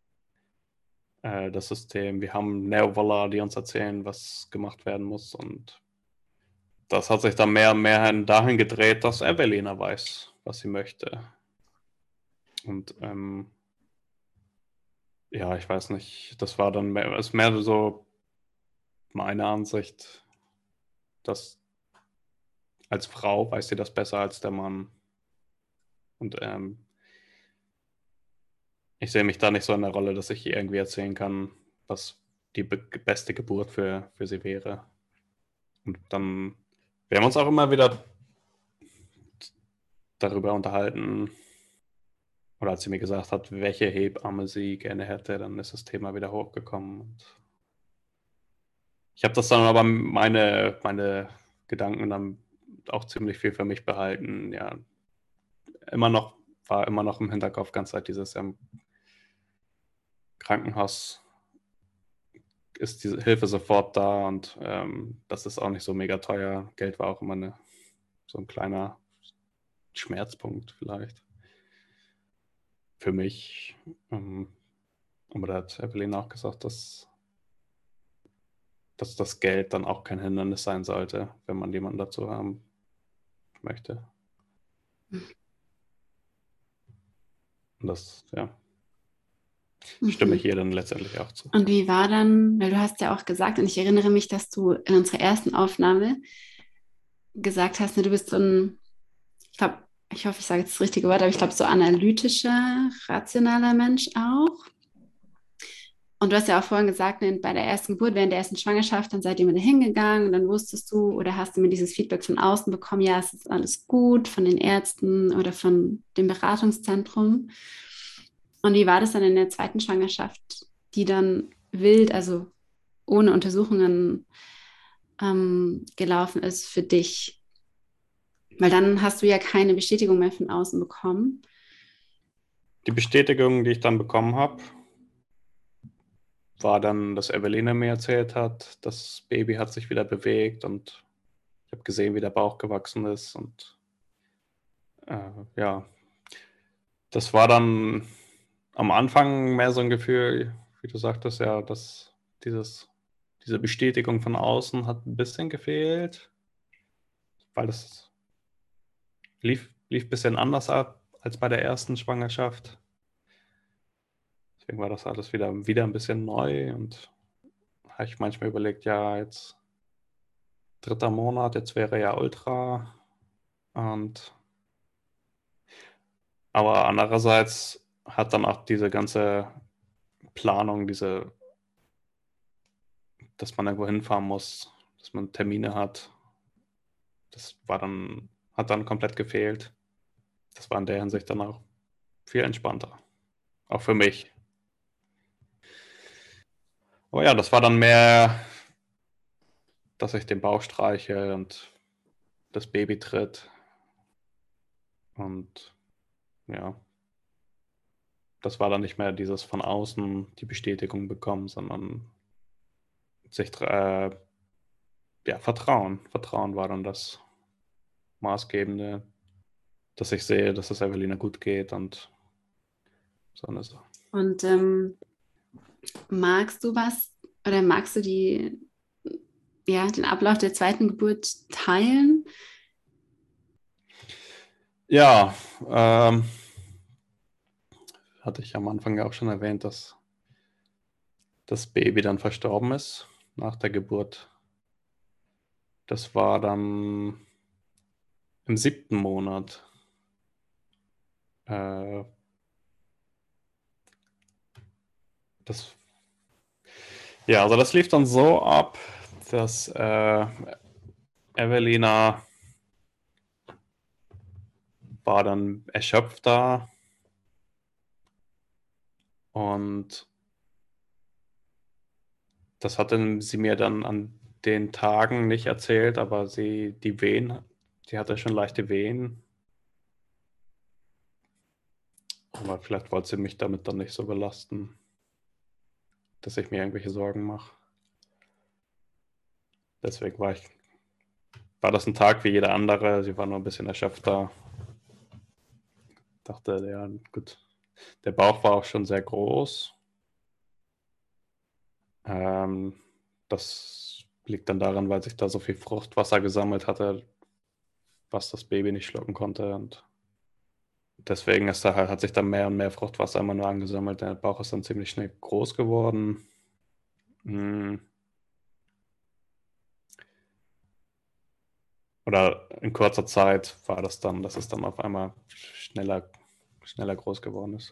B: das System, wir haben Neovola, die uns erzählen, was gemacht werden muss. Und das hat sich dann mehr und mehr dahin gedreht, dass Evelina weiß, was sie möchte. Und ja, ich weiß nicht, das war dann ist mehr so meine Ansicht, dass als Frau weiß sie das besser als der Mann. Und ich sehe mich da nicht so in der Rolle, dass ich ihr irgendwie erzählen kann, was die beste Geburt für sie wäre. Und dann, wir haben uns auch immer wieder darüber unterhalten, oder als sie mir gesagt hat, welche Hebamme sie gerne hätte, dann ist das Thema wieder hochgekommen. Und ich habe das dann aber meine Gedanken dann auch ziemlich viel für mich behalten. Ja, immer noch, war immer noch im Hinterkopf ganz Zeit dieses Krankenhaus ist diese Hilfe sofort da und das ist auch nicht so mega teuer. Geld war auch immer so ein kleiner Schmerzpunkt vielleicht für mich. Aber da hat Evelyn auch gesagt, dass das Geld dann auch kein Hindernis sein sollte, wenn man jemanden dazu haben möchte. Und das, ja, stimme ich
A: Mhm.
B: ihr dann letztendlich auch zu.
A: Und wie war dann, weil du hast ja auch gesagt, und ich erinnere mich, dass du in unserer ersten Aufnahme gesagt hast, ne, du bist so ein, ich glaube, ich hoffe, ich sage jetzt das richtige Wort, aber ich glaube, so analytischer, rationaler Mensch auch. Und du hast ja auch vorhin gesagt, ne, bei der ersten Geburt, während der ersten Schwangerschaft, dann seid ihr wieder hingegangen und dann wusstest du oder hast du mir dieses Feedback von außen bekommen, ja, es ist alles gut von den Ärzten oder von dem Beratungszentrum. Und wie war das dann in der zweiten Schwangerschaft, die dann wild, also ohne Untersuchungen gelaufen ist für dich? Weil dann hast du ja keine Bestätigung mehr von außen bekommen.
B: Die Bestätigung, die ich dann bekommen habe, war dann, dass Evelina mir erzählt hat, das Baby hat sich wieder bewegt und ich habe gesehen, wie der Bauch gewachsen ist. Und ja, das war dann am Anfang mehr so ein Gefühl, wie du sagtest, ja, dass diese Bestätigung von außen hat ein bisschen gefehlt, weil das lief ein bisschen anders ab als bei der ersten Schwangerschaft. Deswegen war das alles wieder ein bisschen neu und habe ich manchmal überlegt, ja, jetzt dritter Monat, jetzt wäre ja Ultra. Und aber andererseits hat dann auch diese ganze Planung, dass man irgendwo hinfahren muss, dass man Termine hat, hat dann komplett gefehlt. Das war in der Hinsicht dann auch viel entspannter. Auch für mich. Aber ja, das war dann mehr, dass ich den Bauch streiche und das Baby tritt. Und ja, das war dann nicht mehr dieses von außen die Bestätigung bekommen, sondern sich Vertrauen. Vertrauen war dann das Maßgebende, dass ich sehe, dass es Evelina gut geht und so eine Sache.
A: Und magst du was oder magst du den Ablauf der zweiten Geburt teilen?
B: Ja, hatte ich am Anfang ja auch schon erwähnt, dass das Baby dann verstorben ist nach der Geburt. Das war dann im 7. Monat. Äh, also das lief dann so ab, dass Evelina war dann erschöpft da und das hatte sie mir dann an den Tagen nicht erzählt, aber die hatte schon leichte Wehen. Aber vielleicht wollte sie mich damit dann nicht so belasten, dass ich mir irgendwelche Sorgen mache. Deswegen war das ein Tag wie jeder andere. Sie war nur ein bisschen erschöpfter. Dachte, ja, gut. Der Bauch war auch schon sehr groß. Das liegt dann daran, weil sich da so viel Fruchtwasser gesammelt hatte, was das Baby nicht schlucken konnte. Und deswegen hat sich dann mehr und mehr Fruchtwasser immer nur angesammelt. Der Bauch ist dann ziemlich schnell groß geworden. Oder in kurzer Zeit war das dann, dass es dann auf einmal schneller groß geworden ist.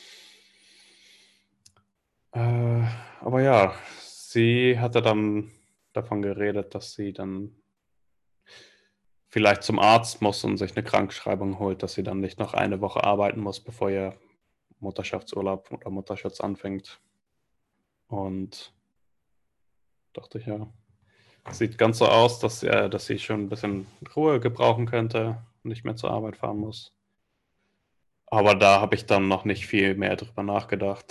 B: Aber ja, sie hatte dann davon geredet, dass sie dann vielleicht zum Arzt muss und sich eine Krankschreibung holt, dass sie dann nicht noch eine Woche arbeiten muss, bevor ihr Mutterschaftsurlaub oder Mutterschutz anfängt. Und dachte ich, ja, sieht ganz so aus, dass sie schon ein bisschen Ruhe gebrauchen könnte und nicht mehr zur Arbeit fahren muss. Aber da habe ich dann noch nicht viel mehr drüber nachgedacht.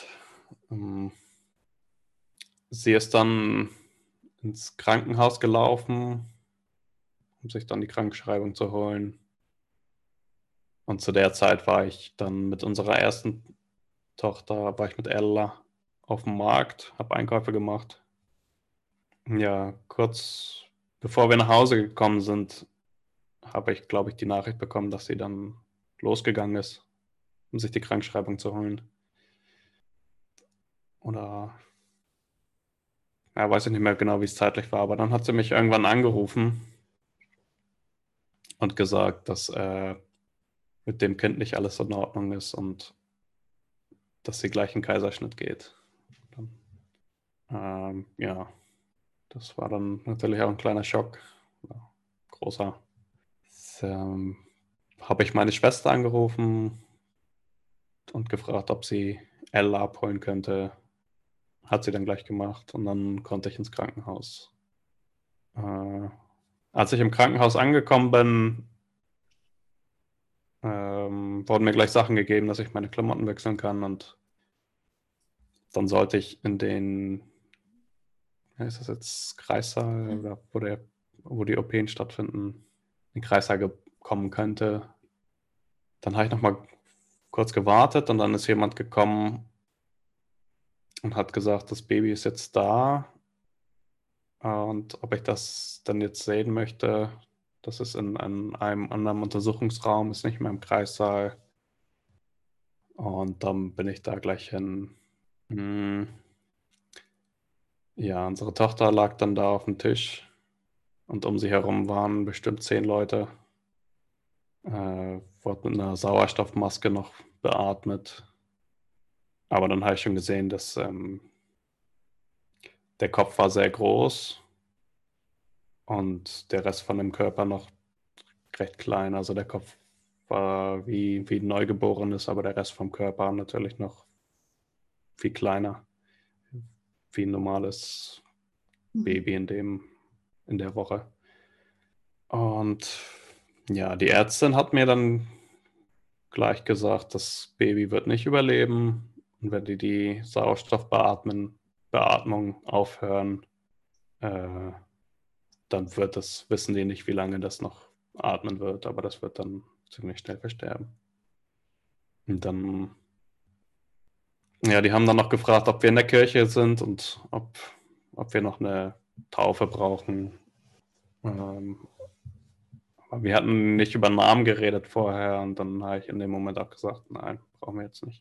B: Sie ist dann ins Krankenhaus gelaufen, um sich dann die Krankschreibung zu holen. Und zu der Zeit war ich dann mit unserer ersten Tochter, war ich mit Ella auf dem Markt, habe Einkäufe gemacht. Ja, kurz bevor wir nach Hause gekommen sind, habe ich, glaube ich, die Nachricht bekommen, dass sie dann losgegangen ist, um sich die Krankschreibung zu holen. Oder, ja, weiß ich nicht mehr genau, wie es zeitlich war, aber dann hat sie mich irgendwann angerufen und gesagt, dass mit dem Kind nicht alles in Ordnung ist und dass sie gleich in Kaiserschnitt geht. Ja, das war dann natürlich auch ein kleiner Schock. Ja, großer. Habe ich meine Schwester angerufen und gefragt, ob sie Ella abholen könnte. Hat sie dann gleich gemacht und dann konnte ich ins Krankenhaus. Als ich im Krankenhaus angekommen bin, wurden mir gleich Sachen gegeben, dass ich meine Klamotten wechseln kann und dann sollte ich in den, ist das jetzt Kreissaal oder wo die OPs stattfinden, in den Kreissaal kommen könnte. Dann habe ich noch mal kurz gewartet und dann ist jemand gekommen und hat gesagt, das Baby ist jetzt da und ob ich das dann jetzt sehen möchte. Das ist in einem anderen Untersuchungsraum, ist nicht mehr im Kreissaal. Und dann bin ich da gleich hin. Ja, unsere Tochter lag dann da auf dem Tisch und um sie herum waren bestimmt 10 Leute. Wurde mit einer Sauerstoffmaske noch beatmet. Aber dann habe ich schon gesehen, dass der Kopf war sehr groß und der Rest von dem Körper noch recht klein. Also der Kopf war wie ein Neugeborenes, aber der Rest vom Körper natürlich noch viel kleiner, wie ein normales Baby in der Woche. Und ja, die Ärztin hat mir dann gleich gesagt, das Baby wird nicht überleben. Und wenn die Sauerstoffbeatmung aufhören, äh, dann wissen die nicht, wie lange das noch atmen wird, aber das wird dann ziemlich schnell versterben. Und dann, ja, die haben dann noch gefragt, ob wir in der Kirche sind und ob wir noch eine Taufe brauchen. Aber wir hatten nicht über Namen geredet vorher und dann habe ich in dem Moment auch gesagt, nein, brauchen wir jetzt nicht.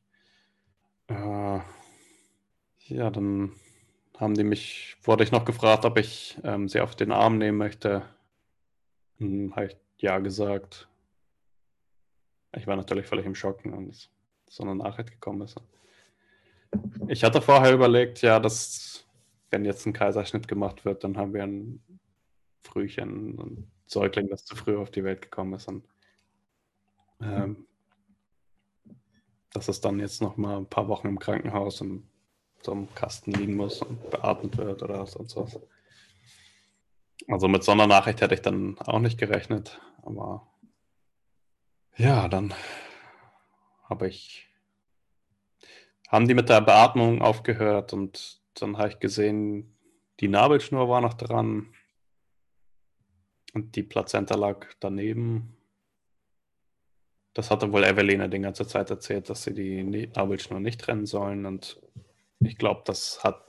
B: Ja, dann wurde ich noch gefragt, ob ich sie auf den Arm nehmen möchte. Dann habe ich ja gesagt. Ich war natürlich völlig im Schock, als so eine Nachricht gekommen ist. Ich hatte vorher überlegt, ja, dass wenn jetzt ein Kaiserschnitt gemacht wird, dann haben wir ein Frühchen, ein Säugling, das zu früh auf die Welt gekommen ist. Und dass es dann jetzt noch mal ein paar Wochen im Krankenhaus in so einem Kasten liegen muss und beatmet wird oder sonst was. Also mit so einer Nachricht hätte ich dann auch nicht gerechnet. Aber ja, dann haben die mit der Beatmung aufgehört und dann habe ich gesehen, die Nabelschnur war noch dran und die Plazenta lag daneben. Das hatte wohl Evelina die ganze Zeit erzählt, dass sie die Nabelschnur nicht trennen sollen und ich glaube, das hat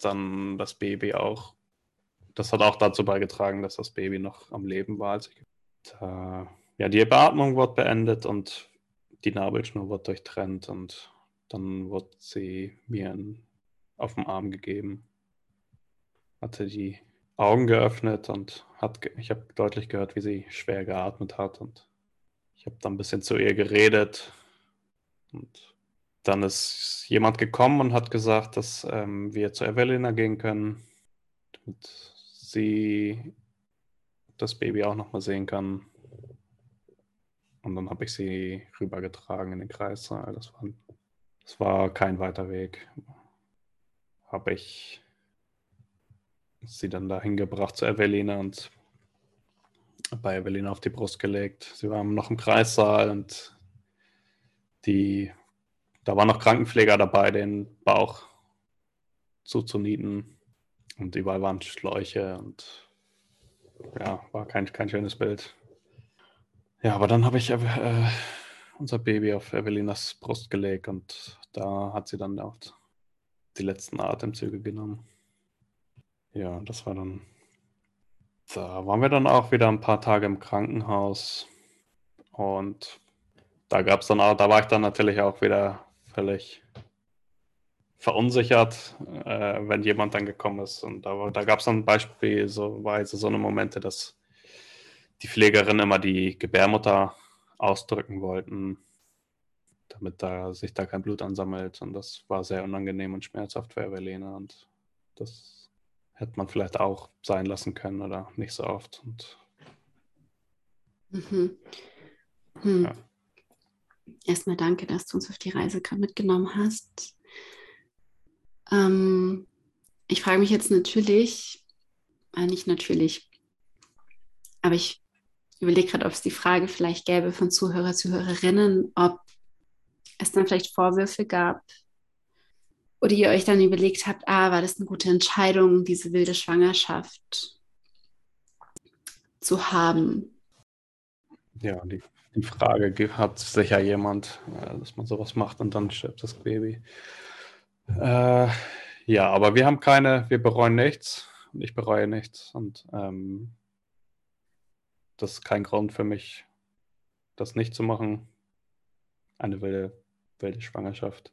B: auch dazu beigetragen, dass das Baby noch am Leben war. Ja, die Beatmung wurde beendet und die Nabelschnur wurde durchtrennt und dann wurde sie mir auf dem Arm gegeben. Hatte die Augen geöffnet und ich habe deutlich gehört, wie sie schwer geatmet hat und ich habe dann ein bisschen zu ihr geredet und dann ist jemand gekommen und hat gesagt, dass wir zu Evelina gehen können, damit sie das Baby auch nochmal sehen kann. Und dann habe ich sie rübergetragen in den Kreissaal. Das war kein weiter Weg. Habe ich sie dann dahin gebracht zu Evelina und bei Evelina auf die Brust gelegt. Sie waren noch im Kreissaal und da waren noch Krankenpfleger dabei, den Bauch zuzunieten und überall waren Schläuche und ja, war kein schönes Bild. Ja, aber dann habe ich unser Baby auf Evelinas Brust gelegt und da hat sie dann auch die letzten Atemzüge genommen. Ja, da waren wir dann auch wieder ein paar Tage im Krankenhaus und da war ich dann natürlich auch wieder völlig verunsichert, wenn jemand dann gekommen ist. Und da gab es dann beispielsweise so eine Momente, dass die Pflegerinnen immer die Gebärmutter ausdrücken wollten, damit sich da kein Blut ansammelt. Und das war sehr unangenehm und schmerzhaft für Evelina. Und das hätte man vielleicht auch sein lassen können oder nicht so oft. Ja.
A: Erstmal danke, dass du uns auf die Reise gerade mitgenommen hast. Ich frage mich jetzt natürlich, nicht natürlich, aber ich überlege gerade, ob es die Frage vielleicht gäbe von Zuhörer, Zuhörerinnen, ob es dann vielleicht Vorwürfe gab oder ihr euch dann überlegt habt, war das eine gute Entscheidung, diese wilde Schwangerschaft zu haben?
B: Ja, die Frage hat sicher jemand, dass man sowas macht und dann stirbt das Baby. Ja, aber wir bereuen nichts und ich bereue nichts und das ist kein Grund für mich, das nicht zu machen. Eine wilde Schwangerschaft.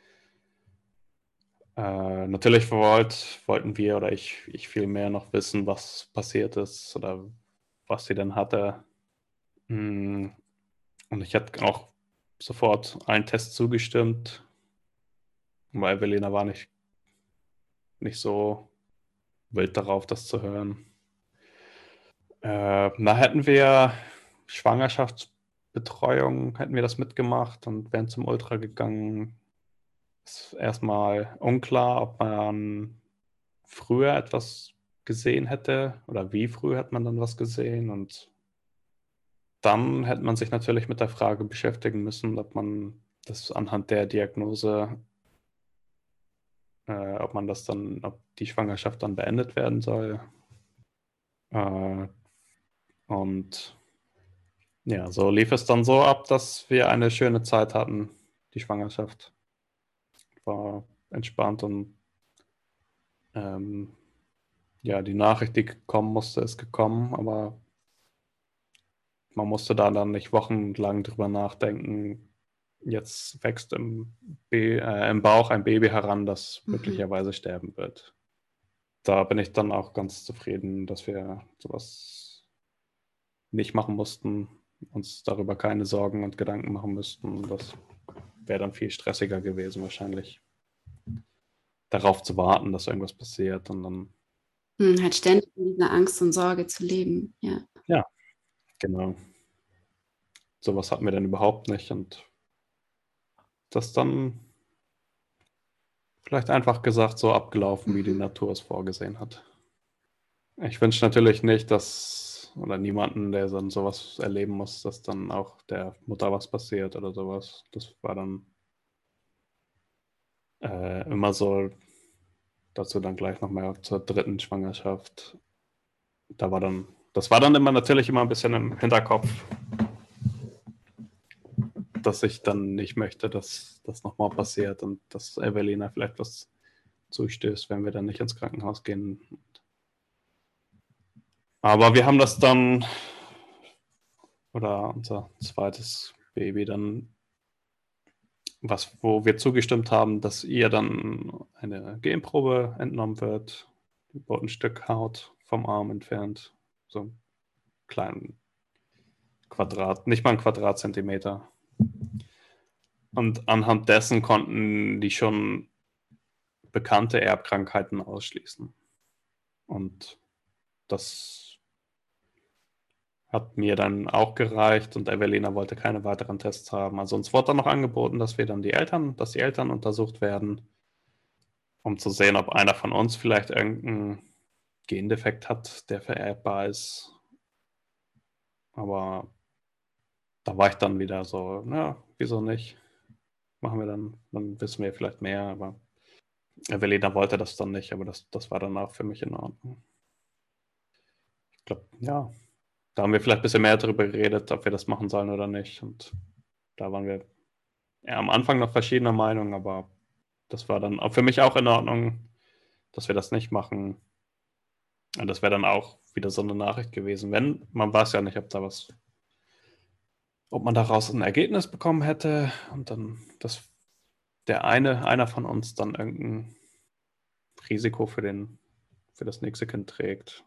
B: Natürlich wollten wir oder ich viel mehr noch wissen, was passiert ist oder was sie denn hatte. Und ich hatte auch sofort allen Tests zugestimmt, weil Evelina war nicht so wild darauf, das zu hören. Da hätten wir Schwangerschaftsbetreuung, hätten wir das mitgemacht und wären zum Ultra gegangen. Ist erstmal unklar, ob man früher etwas gesehen hätte oder wie früh hat man dann was gesehen und dann hätte man sich natürlich mit der Frage beschäftigen müssen, ob man das anhand der Diagnose, ob die Schwangerschaft dann beendet werden soll. Und ja, so lief es dann so ab, dass wir eine schöne Zeit hatten. Die Schwangerschaft war entspannt und ja, die Nachricht, die kommen musste, ist gekommen, aber man musste da dann nicht wochenlang drüber nachdenken. Jetzt wächst im Bauch ein Baby heran, das möglicherweise sterben wird. Da bin ich dann auch ganz zufrieden, dass wir sowas nicht machen mussten, uns darüber keine Sorgen und Gedanken machen müssten. Das wäre dann viel stressiger gewesen wahrscheinlich, darauf zu warten, dass irgendwas passiert und dann...
A: Halt ständig in dieser Angst und Sorge zu leben, ja.
B: Ja, genau. Sowas hatten wir dann überhaupt nicht und das dann vielleicht einfach gesagt so abgelaufen, wie die Natur es vorgesehen hat. Ich wünsche natürlich nicht, oder niemanden, der dann sowas erleben muss, dass dann auch der Mutter was passiert oder sowas. Das war dann immer so, dazu dann gleich nochmal zur 3. Schwangerschaft. Das war dann immer natürlich immer ein bisschen im Hinterkopf, dass ich dann nicht möchte, dass das nochmal passiert und dass Evelina vielleicht was zustößt, wenn wir dann nicht ins Krankenhaus gehen. Aber wir haben das dann, oder unser zweites Baby dann, wo wir zugestimmt haben, dass ihr dann eine Genprobe entnommen wird. Wurde ein Stück Haut vom Arm entfernt. So einen kleinen Quadrat, nicht mal ein Quadratzentimeter. Und anhand dessen konnten die schon bekannte Erbkrankheiten ausschließen. Und das hat mir dann auch gereicht und Evelina wollte keine weiteren Tests haben. Also uns wurde dann noch angeboten, dass die Eltern untersucht werden, um zu sehen, ob einer von uns vielleicht irgendeinen Gendefekt hat, der vererbbar ist. Aber da war ich dann wieder so, ja, wieso nicht? Machen wir dann wissen wir vielleicht mehr, aber Evelina wollte das dann nicht, aber das war dann auch für mich in Ordnung. Ich glaube, ja, da haben wir vielleicht ein bisschen mehr darüber geredet, ob wir das machen sollen oder nicht. Und da waren wir am Anfang noch verschiedener Meinung, aber das war dann auch für mich auch in Ordnung, dass wir das nicht machen. Und das wäre dann auch wieder so eine Nachricht gewesen. Wenn, man weiß ja nicht, ob man daraus ein Ergebnis bekommen hätte und dann, dass einer von uns dann irgendein Risiko für das nächste Kind trägt.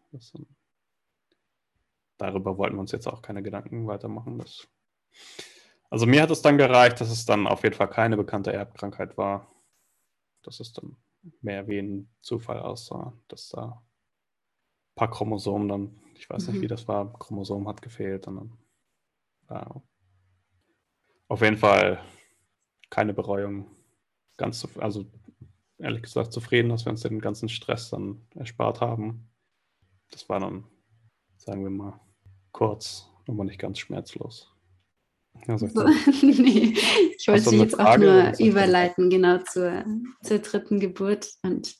B: Darüber wollten wir uns jetzt auch keine Gedanken weitermachen. Also mir hat es dann gereicht, dass es dann auf jeden Fall keine bekannte Erbkrankheit war. Dass es dann mehr wie ein Zufall aussah, dass da ein paar Chromosomen dann, ich weiß nicht, wie das war, Chromosom hat gefehlt. Und dann, auf jeden Fall keine Bereuung. Also ehrlich gesagt zufrieden, dass wir uns den ganzen Stress dann erspart haben. Das war dann, sagen wir mal, kurz, aber nicht ganz schmerzlos.
A: So, nee, ich wollte dich jetzt auch nur überleiten, genau zur 3. Geburt. Und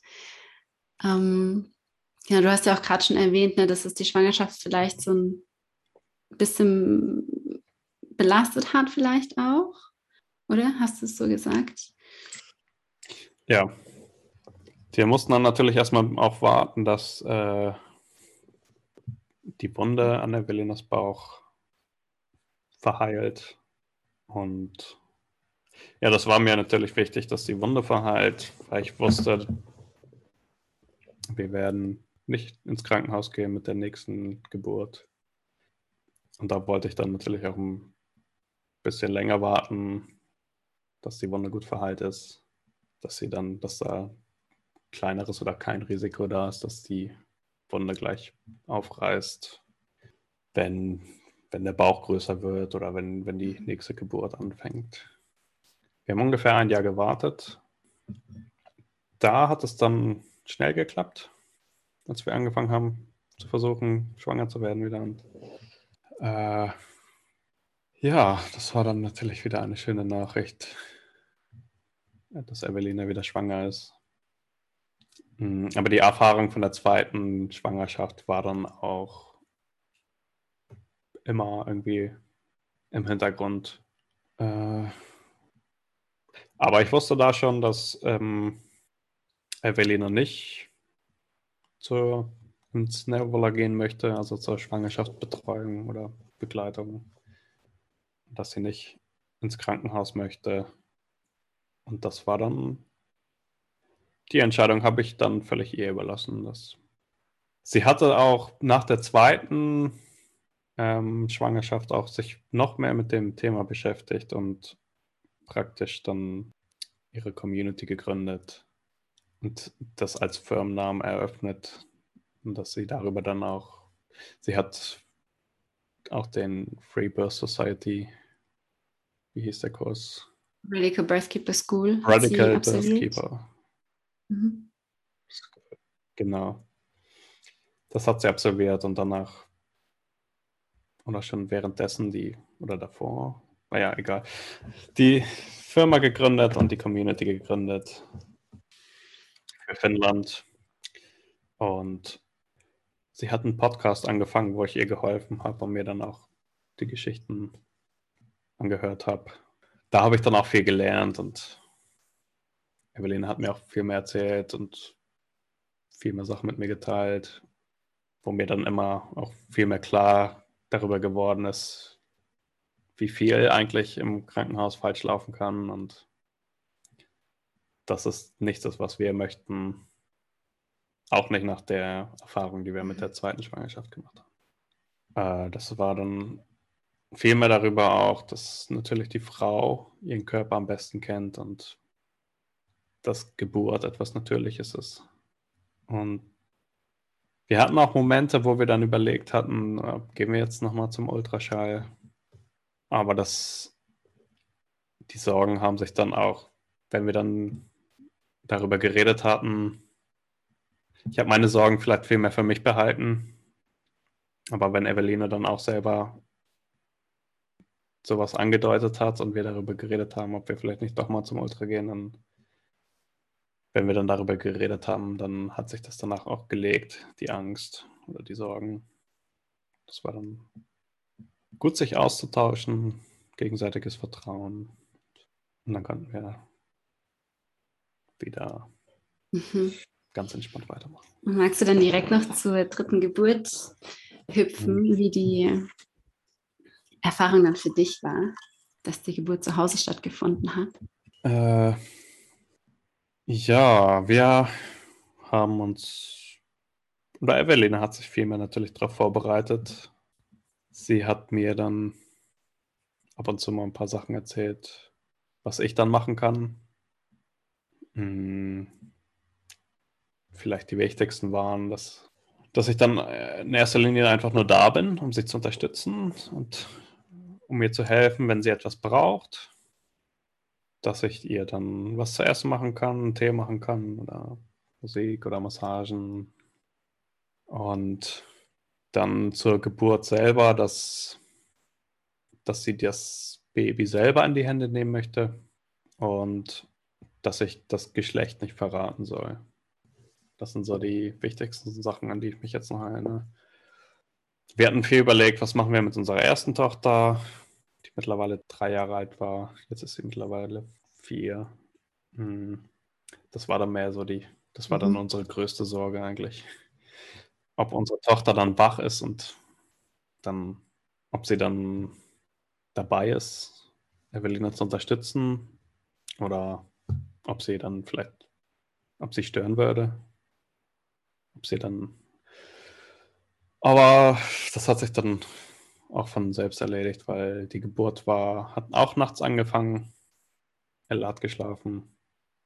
A: ja, du hast ja auch gerade schon erwähnt, ne, dass es die Schwangerschaft vielleicht so ein bisschen belastet hat, vielleicht auch, oder? Hast du es so gesagt?
B: Ja. Wir mussten dann natürlich erstmal auch warten, dass die Wunde an Evelinas Bauch verheilt. Und ja, das war mir natürlich wichtig, dass die Wunde verheilt, weil ich wusste, wir werden nicht ins Krankenhaus gehen mit der nächsten Geburt. Und da wollte ich dann natürlich auch ein bisschen länger warten, dass die Wunde gut verheilt ist, dass da kleineres oder kein Risiko da ist, dass die Wunde gleich aufreißt, wenn der Bauch größer wird oder wenn die nächste Geburt anfängt. Wir haben ungefähr ein Jahr gewartet. Da hat es dann schnell geklappt, als wir angefangen haben zu versuchen, schwanger zu werden wieder. Und, Ja, das war dann natürlich wieder eine schöne Nachricht, dass Evelina wieder schwanger ist. Aber die Erfahrung von der zweiten Schwangerschaft war dann auch immer irgendwie im Hintergrund. Äh, aber ich wusste da schon, dass Evelina nicht ins Nervola gehen möchte, also zur Schwangerschaftsbetreuung oder Begleitung, dass sie nicht ins Krankenhaus möchte. Und das war dann, die Entscheidung habe ich dann völlig ihr überlassen. Sie hatte auch nach der zweiten Schwangerschaft auch sich noch mehr mit dem Thema beschäftigt und praktisch dann ihre Community gegründet und das als Firmennamen eröffnet und dass sie darüber dann auch, sie hat auch den Free Birth Society, wie hieß der Kurs?
A: Radical Birthkeeper School hat sie
B: Radical
A: absolviert.
B: Birthkeeper,
A: Mhm.
B: genau. Das hat sie absolviert und danach oder schon währenddessen oder davor, naja, egal, die Firma gegründet und die Community gegründet für Finnland. Und sie hat einen Podcast angefangen, wo ich ihr geholfen habe und mir dann auch die Geschichten angehört habe. Da habe ich dann auch viel gelernt und Evelina hat mir auch viel mehr erzählt und viel mehr Sachen mit mir geteilt, wo mir dann immer auch viel mehr klar darüber geworden ist, wie viel eigentlich im Krankenhaus falsch laufen kann und das ist nichts ist, was wir möchten. Auch nicht nach der Erfahrung, die wir mit der zweiten Schwangerschaft gemacht haben. Das war dann viel mehr darüber auch, dass natürlich die Frau ihren Körper am besten kennt und dass Geburt etwas Natürliches ist. Und wir hatten auch Momente, wo wir dann überlegt hatten, gehen wir jetzt nochmal zum Ultraschall. Aber die Sorgen haben sich dann auch, wenn wir dann darüber geredet hatten, ich habe meine Sorgen vielleicht viel mehr für mich behalten. Aber wenn Evelina dann auch selber sowas angedeutet hat und wir darüber geredet haben, ob wir vielleicht nicht doch mal zum Ultra gehen, dann, wenn wir dann darüber geredet haben, dann hat sich das danach auch gelegt, die Angst oder die Sorgen. Das war dann gut, sich auszutauschen, gegenseitiges Vertrauen. Und dann konnten wir wieder ganz entspannt weitermachen.
A: Magst du dann direkt noch zur dritten Geburt hüpfen, wie die Erfahrung dann für dich war, dass die Geburt zu Hause stattgefunden hat?
B: Ja, wir haben uns, oder Evelina hat sich vielmehr natürlich darauf vorbereitet. Sie hat mir dann ab und zu mal ein paar Sachen erzählt, was ich dann machen kann. Vielleicht die wichtigsten waren, dass ich dann in erster Linie einfach nur da bin, um sie zu unterstützen und um ihr zu helfen, wenn sie etwas braucht. Dass ich ihr dann was zu essen machen kann, einen Tee machen kann oder Musik oder Massagen. Und dann zur Geburt selber, dass sie das Baby selber in die Hände nehmen möchte und dass ich das Geschlecht nicht verraten soll. Das sind so die wichtigsten Sachen, an die ich mich jetzt noch erinnere. Wir hatten viel überlegt, was machen wir mit unserer ersten Tochter, die mittlerweile 3 Jahre alt war. Jetzt ist sie mittlerweile 4. Das war dann mehr so das war dann unsere größte Sorge eigentlich. Ob unsere Tochter dann wach ist und dann, ob sie dann dabei ist, Evelina zu unterstützen oder ob sie dann vielleicht, ob sie stören würde, ob sie dann, aber das hat sich dann auch von selbst erledigt, weil die Geburt hat auch nachts angefangen. Ella hat geschlafen.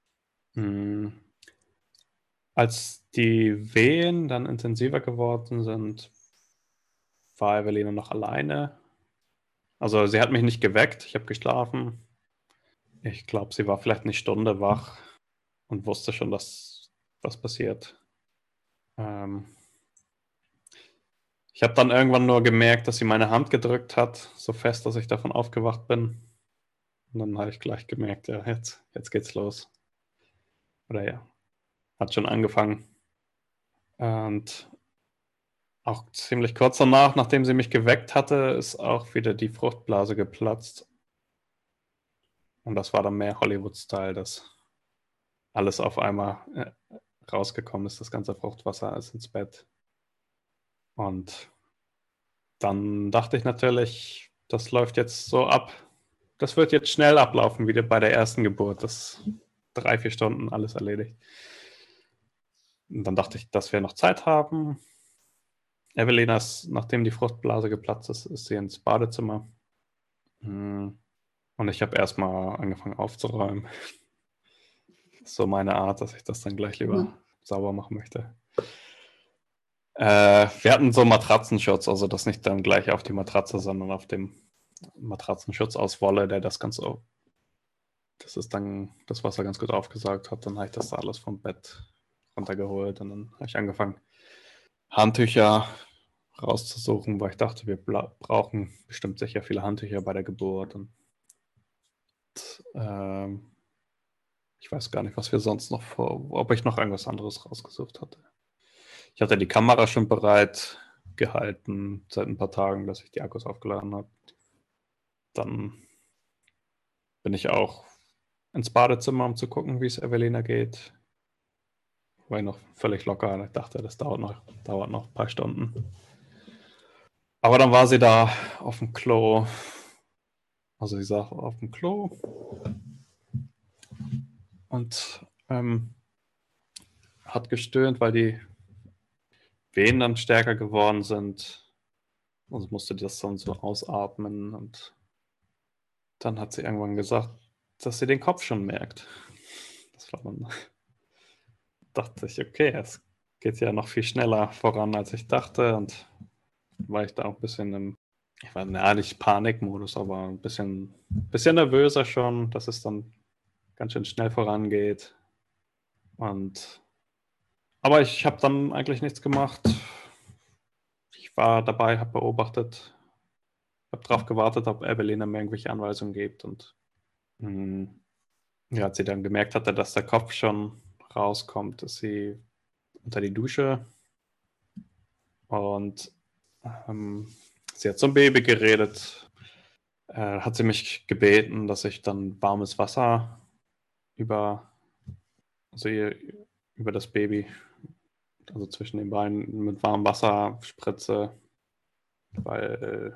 B: Als die Wehen dann intensiver geworden sind, war Evelina noch alleine. Also sie hat mich nicht geweckt, ich habe geschlafen. Ich glaube, sie war vielleicht eine Stunde wach und wusste schon, dass was passiert. Ich habe dann irgendwann nur gemerkt, dass sie meine Hand gedrückt hat, so fest, dass ich davon aufgewacht bin. Und dann habe ich gleich gemerkt, ja, jetzt geht's los. Oder ja, hat schon angefangen. Und auch ziemlich kurz danach, nachdem sie mich geweckt hatte, ist auch wieder die Fruchtblase geplatzt. Und das war dann mehr Hollywood-Style, dass alles auf einmal rausgekommen ist, das ganze Fruchtwasser ist ins Bett. Und dann dachte ich natürlich, das läuft jetzt so ab. Das wird jetzt schnell ablaufen, wie bei der ersten Geburt. Das 3-4 Stunden, alles erledigt. Und dann dachte ich, dass wir noch Zeit haben. Evelina ist, nachdem die Fruchtblase geplatzt ist, ist sie ins Badezimmer. Und ich habe erstmal angefangen aufzuräumen. Das ist so meine Art, dass ich das dann gleich lieber sauber machen möchte. Wir hatten so Matratzenschutz, also das nicht dann gleich auf die Matratze, sondern auf dem Matratzenschutz aus Wolle, der das Ganze, das ist dann das Wasser ganz gut aufgesaugt hat. Dann habe ich das da alles vom Bett runtergeholt und dann habe ich angefangen, Handtücher rauszusuchen, weil ich dachte, wir brauchen bestimmt sicher viele Handtücher bei der Geburt. Und ich weiß gar nicht, was wir sonst noch ob ich noch irgendwas anderes rausgesucht hatte. Ich hatte die Kamera schon bereit gehalten seit ein paar Tagen, dass ich die Akkus aufgeladen habe. Dann bin ich auch ins Badezimmer, um zu gucken, wie es Evelina geht. War ich noch völlig locker. Ich dachte, das dauert noch ein paar Stunden. Aber dann war sie da auf dem Klo. Also sie saß auf dem Klo und hat gestöhnt, weil die Venen dann stärker geworden sind. Also musste das dann so ausatmen. Und dann hat sie irgendwann gesagt, dass sie den Kopf schon merkt. Das war dann, dachte ich, okay, es geht ja noch viel schneller voran, als ich dachte. Und war ich da auch ein bisschen ich war nicht Panikmodus, aber ein bisschen nervöser schon, dass es dann ganz schön schnell vorangeht. Aber ich habe dann eigentlich nichts gemacht. Ich war dabei, habe beobachtet, habe darauf gewartet, ob Evelina mir irgendwelche Anweisungen gibt. Und ja, als sie dann gemerkt hatte, dass der Kopf schon rauskommt, ist sie unter die Dusche und sie hat zum Baby geredet. Hat sie mich gebeten, dass ich dann warmes Wasser über das Baby, also zwischen den Beinen mit warmem Wasser spritze, weil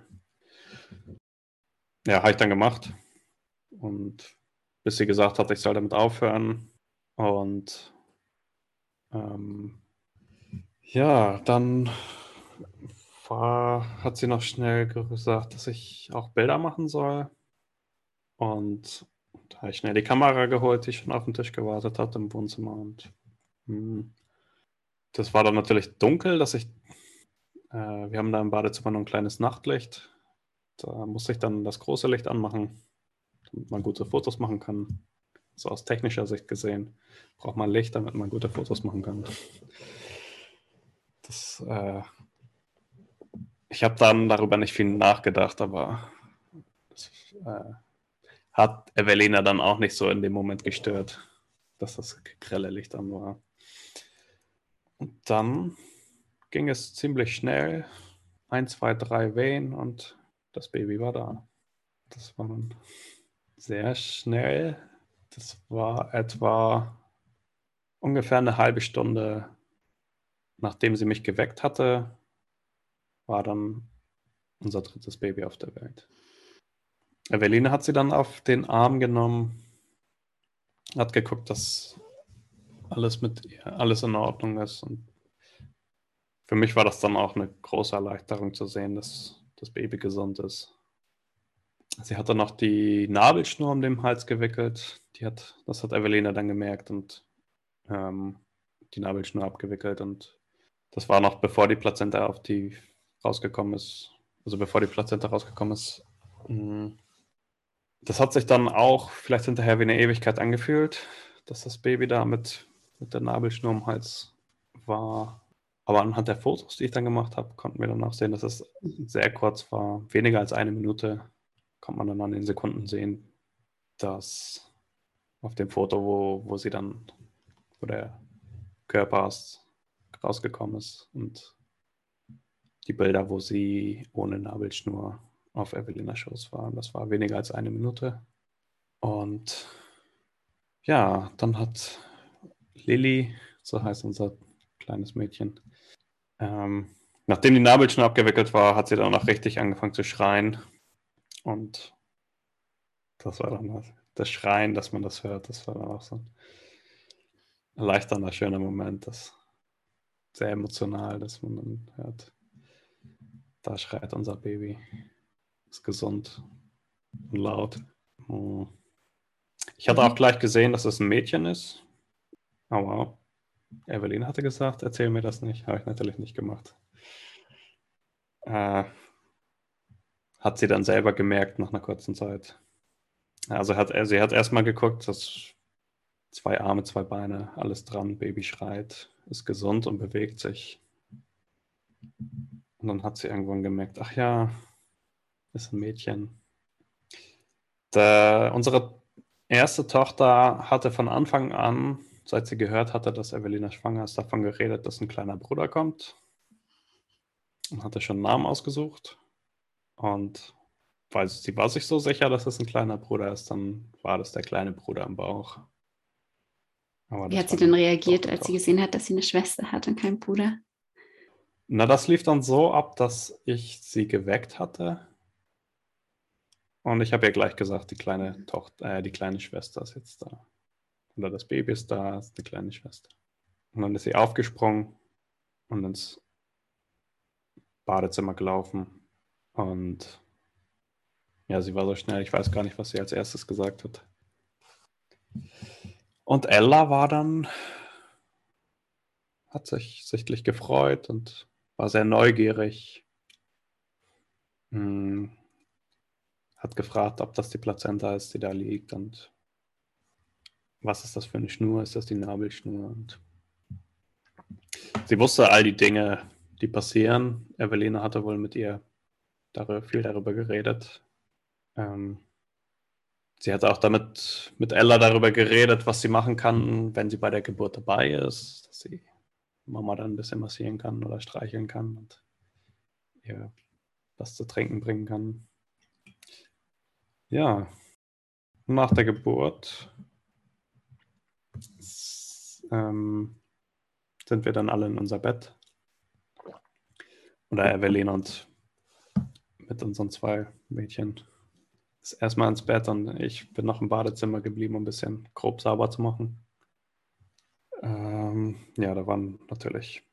B: ja, habe ich dann gemacht. Und bis sie gesagt hat, ich soll damit aufhören. Und ja, dann hat sie noch schnell gesagt, dass ich auch Bilder machen soll. Und da habe ich schnell die Kamera geholt, die schon auf dem Tisch gewartet hat im Wohnzimmer. Und das war dann natürlich dunkel, wir haben da im Badezimmer noch ein kleines Nachtlicht. Da musste ich dann das große Licht anmachen, damit man gute Fotos machen kann. So aus technischer Sicht gesehen braucht man Licht, damit man gute Fotos machen kann. Ich habe dann darüber nicht viel nachgedacht, aber das hat Evelina dann auch nicht so in dem Moment gestört, dass das grelle Licht an war. Und dann ging es ziemlich schnell. 1, 2, 3 Wehen und das Baby war da. Das war dann sehr schnell. Das war etwa ungefähr eine halbe Stunde, nachdem sie mich geweckt hatte, war dann unser drittes Baby auf der Welt. Evelina hat sie dann auf den Arm genommen, hat geguckt, dass alles mit ihr, alles in Ordnung ist. Und für mich war das dann auch eine große Erleichterung zu sehen, dass das Baby gesund ist. Sie hat dann noch die Nabelschnur um den Hals gewickelt. Das hat Evelina dann gemerkt und die Nabelschnur abgewickelt. Und das war noch bevor die Plazenta rausgekommen ist. Also bevor die Plazenta rausgekommen ist. Das hat sich dann auch vielleicht hinterher wie eine Ewigkeit angefühlt, dass das Baby da mit der Nabelschnur im Hals war. Aber anhand der Fotos, die ich dann gemacht habe, konnten wir dann auch sehen, dass es sehr kurz war. Weniger als 1 Minute konnte man dann an den Sekunden sehen, dass auf dem Foto, wo der Körper rausgekommen ist und die Bilder, wo sie ohne Nabelschnur auf Evelinas Schoß waren. Das war weniger als 1 Minute. Und ja, dann hat Lilly, so heißt unser kleines Mädchen, nachdem die Nabelschnur abgewickelt war, hat sie dann auch richtig angefangen zu schreien. Und das war dann das Schreien, dass man das hört. Das war dann auch so ein erleichternder, schöner Moment. Das sehr emotional, dass man dann hört, da schreit unser Baby. Ist gesund und laut. Ich hatte auch gleich gesehen, dass es ein Mädchen ist. Aber Evelyn hatte gesagt, erzähl mir das nicht. Habe ich natürlich nicht gemacht. Hat sie dann selber gemerkt nach einer kurzen Zeit. Also sie hat erstmal geguckt, dass 2 Arme, 2 Beine, alles dran, Baby schreit, ist gesund und bewegt sich. Und dann hat sie irgendwann gemerkt, ach ja, ist ein Mädchen. Unsere erste Tochter hatte von Anfang an, seit sie gehört hatte, dass Evelina schwanger ist, davon geredet, dass ein kleiner Bruder kommt. Und hatte schon einen Namen ausgesucht. Und weil sie war sich so sicher, dass es ein kleiner Bruder ist, dann war das der kleine Bruder im Bauch. Aber
A: Wie
B: das
A: hat sie
B: war
A: denn
B: dann doch
A: reagiert,
B: die
A: als sie
B: Tochter.
A: gesehen hat, dass sie eine Schwester hat und keinen Bruder?
B: Na, das lief dann so ab, dass ich sie geweckt hatte. Und ich habe ihr gleich gesagt, die kleine Schwester ist jetzt da. Oder das Baby ist da, ist die kleine Schwester. Und dann ist sie aufgesprungen und ins Badezimmer gelaufen. Und ja, sie war so schnell, ich weiß gar nicht, was sie als erstes gesagt hat. Und Ella hat sich sichtlich gefreut und war sehr neugierig. Hat gefragt, ob das die Plazenta ist, die da liegt und was ist das für eine Schnur, ist das die Nabelschnur? Und sie wusste all die Dinge, die passieren. Evelina hatte wohl mit ihr viel darüber geredet. Sie hat auch mit Ella darüber geredet, was sie machen kann, wenn sie bei der Geburt dabei ist, dass sie Mama dann ein bisschen massieren kann oder streicheln kann und ihr was zu trinken bringen kann. Ja, nach der Geburt sind wir dann alle in unser Bett. Oder Evelyn und mit unseren 2 Mädchen ist erstmal ins Bett und ich bin noch im Badezimmer geblieben, um ein bisschen grob sauber zu machen. Ja, da waren natürlich.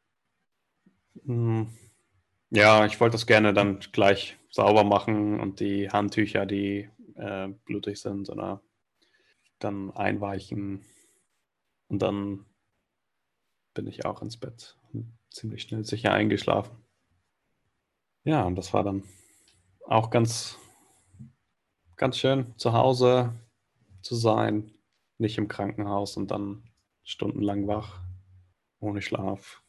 B: Ja, ich wollte das gerne dann gleich sauber machen und die Handtücher, die blutig sind, oder dann einweichen. Und dann bin ich auch ins Bett ziemlich schnell sicher eingeschlafen. Ja, und das war dann auch ganz, ganz schön, zu Hause zu sein, nicht im Krankenhaus und dann stundenlang wach, ohne Schlaf.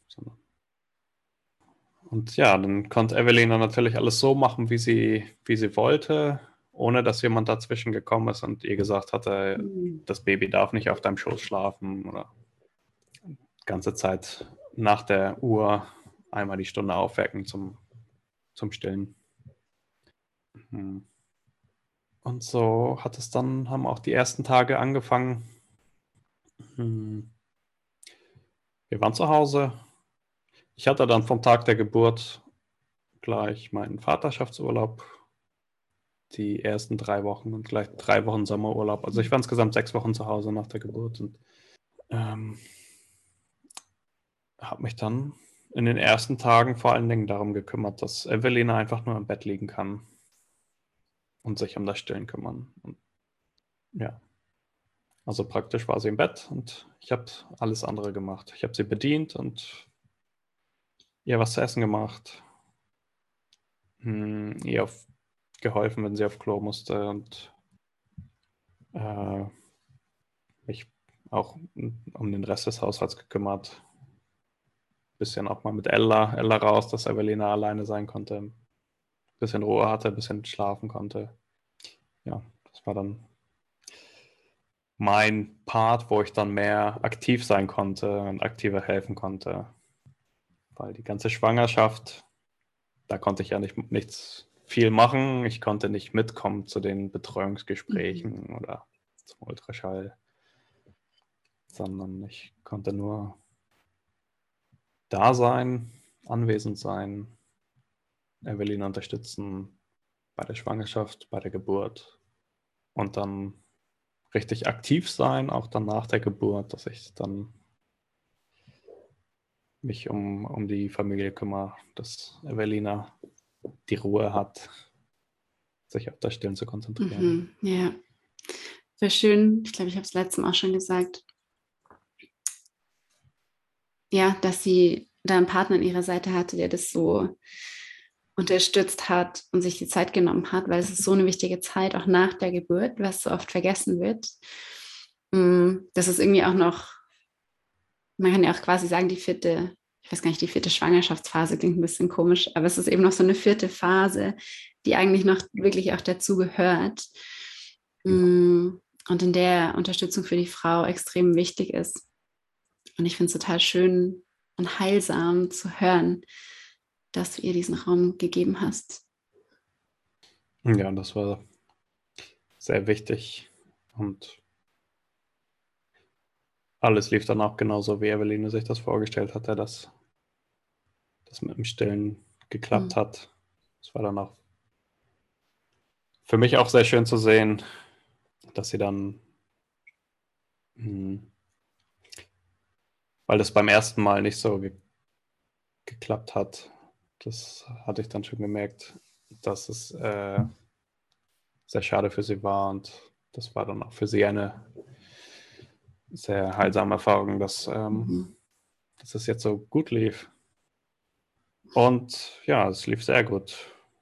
B: Und ja, dann konnte Evelina natürlich alles so machen, wie sie wollte, ohne dass jemand dazwischen gekommen ist und ihr gesagt hatte, das Baby darf nicht auf deinem Schoß schlafen oder die ganze Zeit nach der Uhr einmal die Stunde aufwecken zum Stillen. Und so haben auch die ersten Tage angefangen. Wir waren zu Hause. Ich hatte dann vom Tag der Geburt gleich meinen Vaterschaftsurlaub, die ersten 3 Wochen und gleich 3 Wochen Sommerurlaub. Also ich war insgesamt 6 Wochen zu Hause nach der Geburt und habe mich dann in den ersten Tagen vor allen Dingen darum gekümmert, dass Evelina einfach nur im Bett liegen kann und sich um das Stillen kümmern. Und ja, also praktisch war sie im Bett und ich habe alles andere gemacht. Ich habe sie bedient und ihr was zu essen gemacht, ihr geholfen, wenn sie auf Klo musste und mich auch um den Rest des Haushalts gekümmert. bisschen auch mal mit Ella raus, dass Evelina alleine sein konnte, ein bisschen Ruhe hatte, ein bisschen schlafen konnte. Ja, das war dann mein Part, wo ich dann mehr aktiv sein konnte und aktiver helfen konnte. Weil die ganze Schwangerschaft, da konnte ich ja nichts viel machen. Ich konnte nicht mitkommen zu den Betreuungsgesprächen oder zum Ultraschall, sondern ich konnte nur da sein, anwesend sein, Evelina unterstützen bei der Schwangerschaft, bei der Geburt und dann richtig aktiv sein, auch dann nach der Geburt, dass ich dann mich um die Familie kümmere, dass Evelina die Ruhe hat, sich auf das Stillen zu konzentrieren.
A: Ja, sehr schön. Ich glaube, ich habe es letztes Mal auch schon gesagt. Ja, dass sie da einen Partner an ihrer Seite hatte, der das so unterstützt hat und sich die Zeit genommen hat, weil es ist so eine wichtige Zeit, auch nach der Geburt, was so oft vergessen wird. Das ist irgendwie auch noch, man kann ja auch quasi sagen, ich weiß gar nicht, die 4. Schwangerschaftsphase klingt ein bisschen komisch, aber es ist eben noch so eine 4. Phase, die eigentlich noch wirklich auch dazu gehört. Und in der Unterstützung für die Frau extrem wichtig ist. Und ich finde es total schön und heilsam zu hören, dass du ihr diesen Raum gegeben hast.
B: Ja, das war sehr wichtig und alles lief dann auch genauso, wie Eveline sich das vorgestellt hatte, dass das mit dem Stillen geklappt hat. Es war dann auch für mich auch sehr schön zu sehen, dass sie dann, weil das beim ersten Mal nicht so geklappt hat, das hatte ich dann schon gemerkt, dass es sehr schade für sie war und das war dann auch für sie eine sehr heilsame Erfahrung, dass es jetzt so gut lief. Und ja, es lief sehr gut.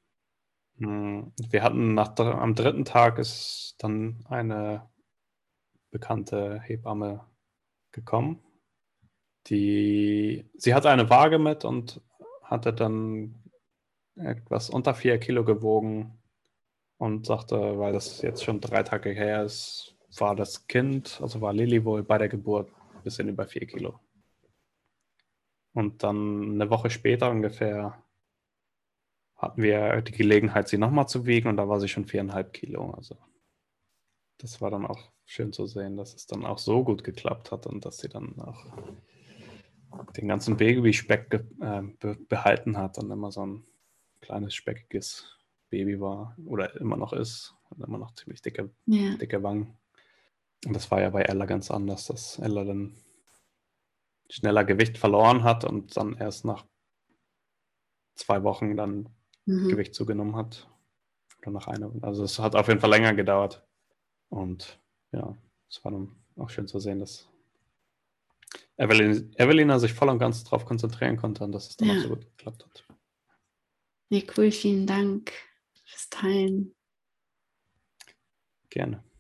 B: Wir hatten am 3. Tag ist dann eine bekannte Hebamme gekommen. Sie hatte eine Waage mit und hatte dann etwas unter 4 Kilo gewogen und sagte, weil das jetzt schon 3 Tage her ist, war das Kind, also war Lilly wohl bei der Geburt ein bisschen über 4 Kilo. Und dann eine Woche später ungefähr hatten wir die Gelegenheit, sie nochmal zu wiegen und da war sie schon 4,5 Kilo. Also das war dann auch schön zu sehen, dass es dann auch so gut geklappt hat und dass sie dann auch den ganzen Babyspeck behalten hat und immer so ein kleines, speckiges Baby war oder immer noch ist und immer noch ziemlich dicke Wangen. Und das war ja bei Ella ganz anders, dass Ella dann schneller Gewicht verloren hat und dann erst nach 2 Wochen dann Gewicht zugenommen hat. Oder nach einer. Also es hat auf jeden Fall länger gedauert. Und ja, es war dann auch schön zu sehen, dass Evelina sich voll und ganz darauf konzentrieren konnte und dass es dann auch so gut geklappt hat.
A: Ja, cool, vielen Dank fürs Teilen.
B: Gerne.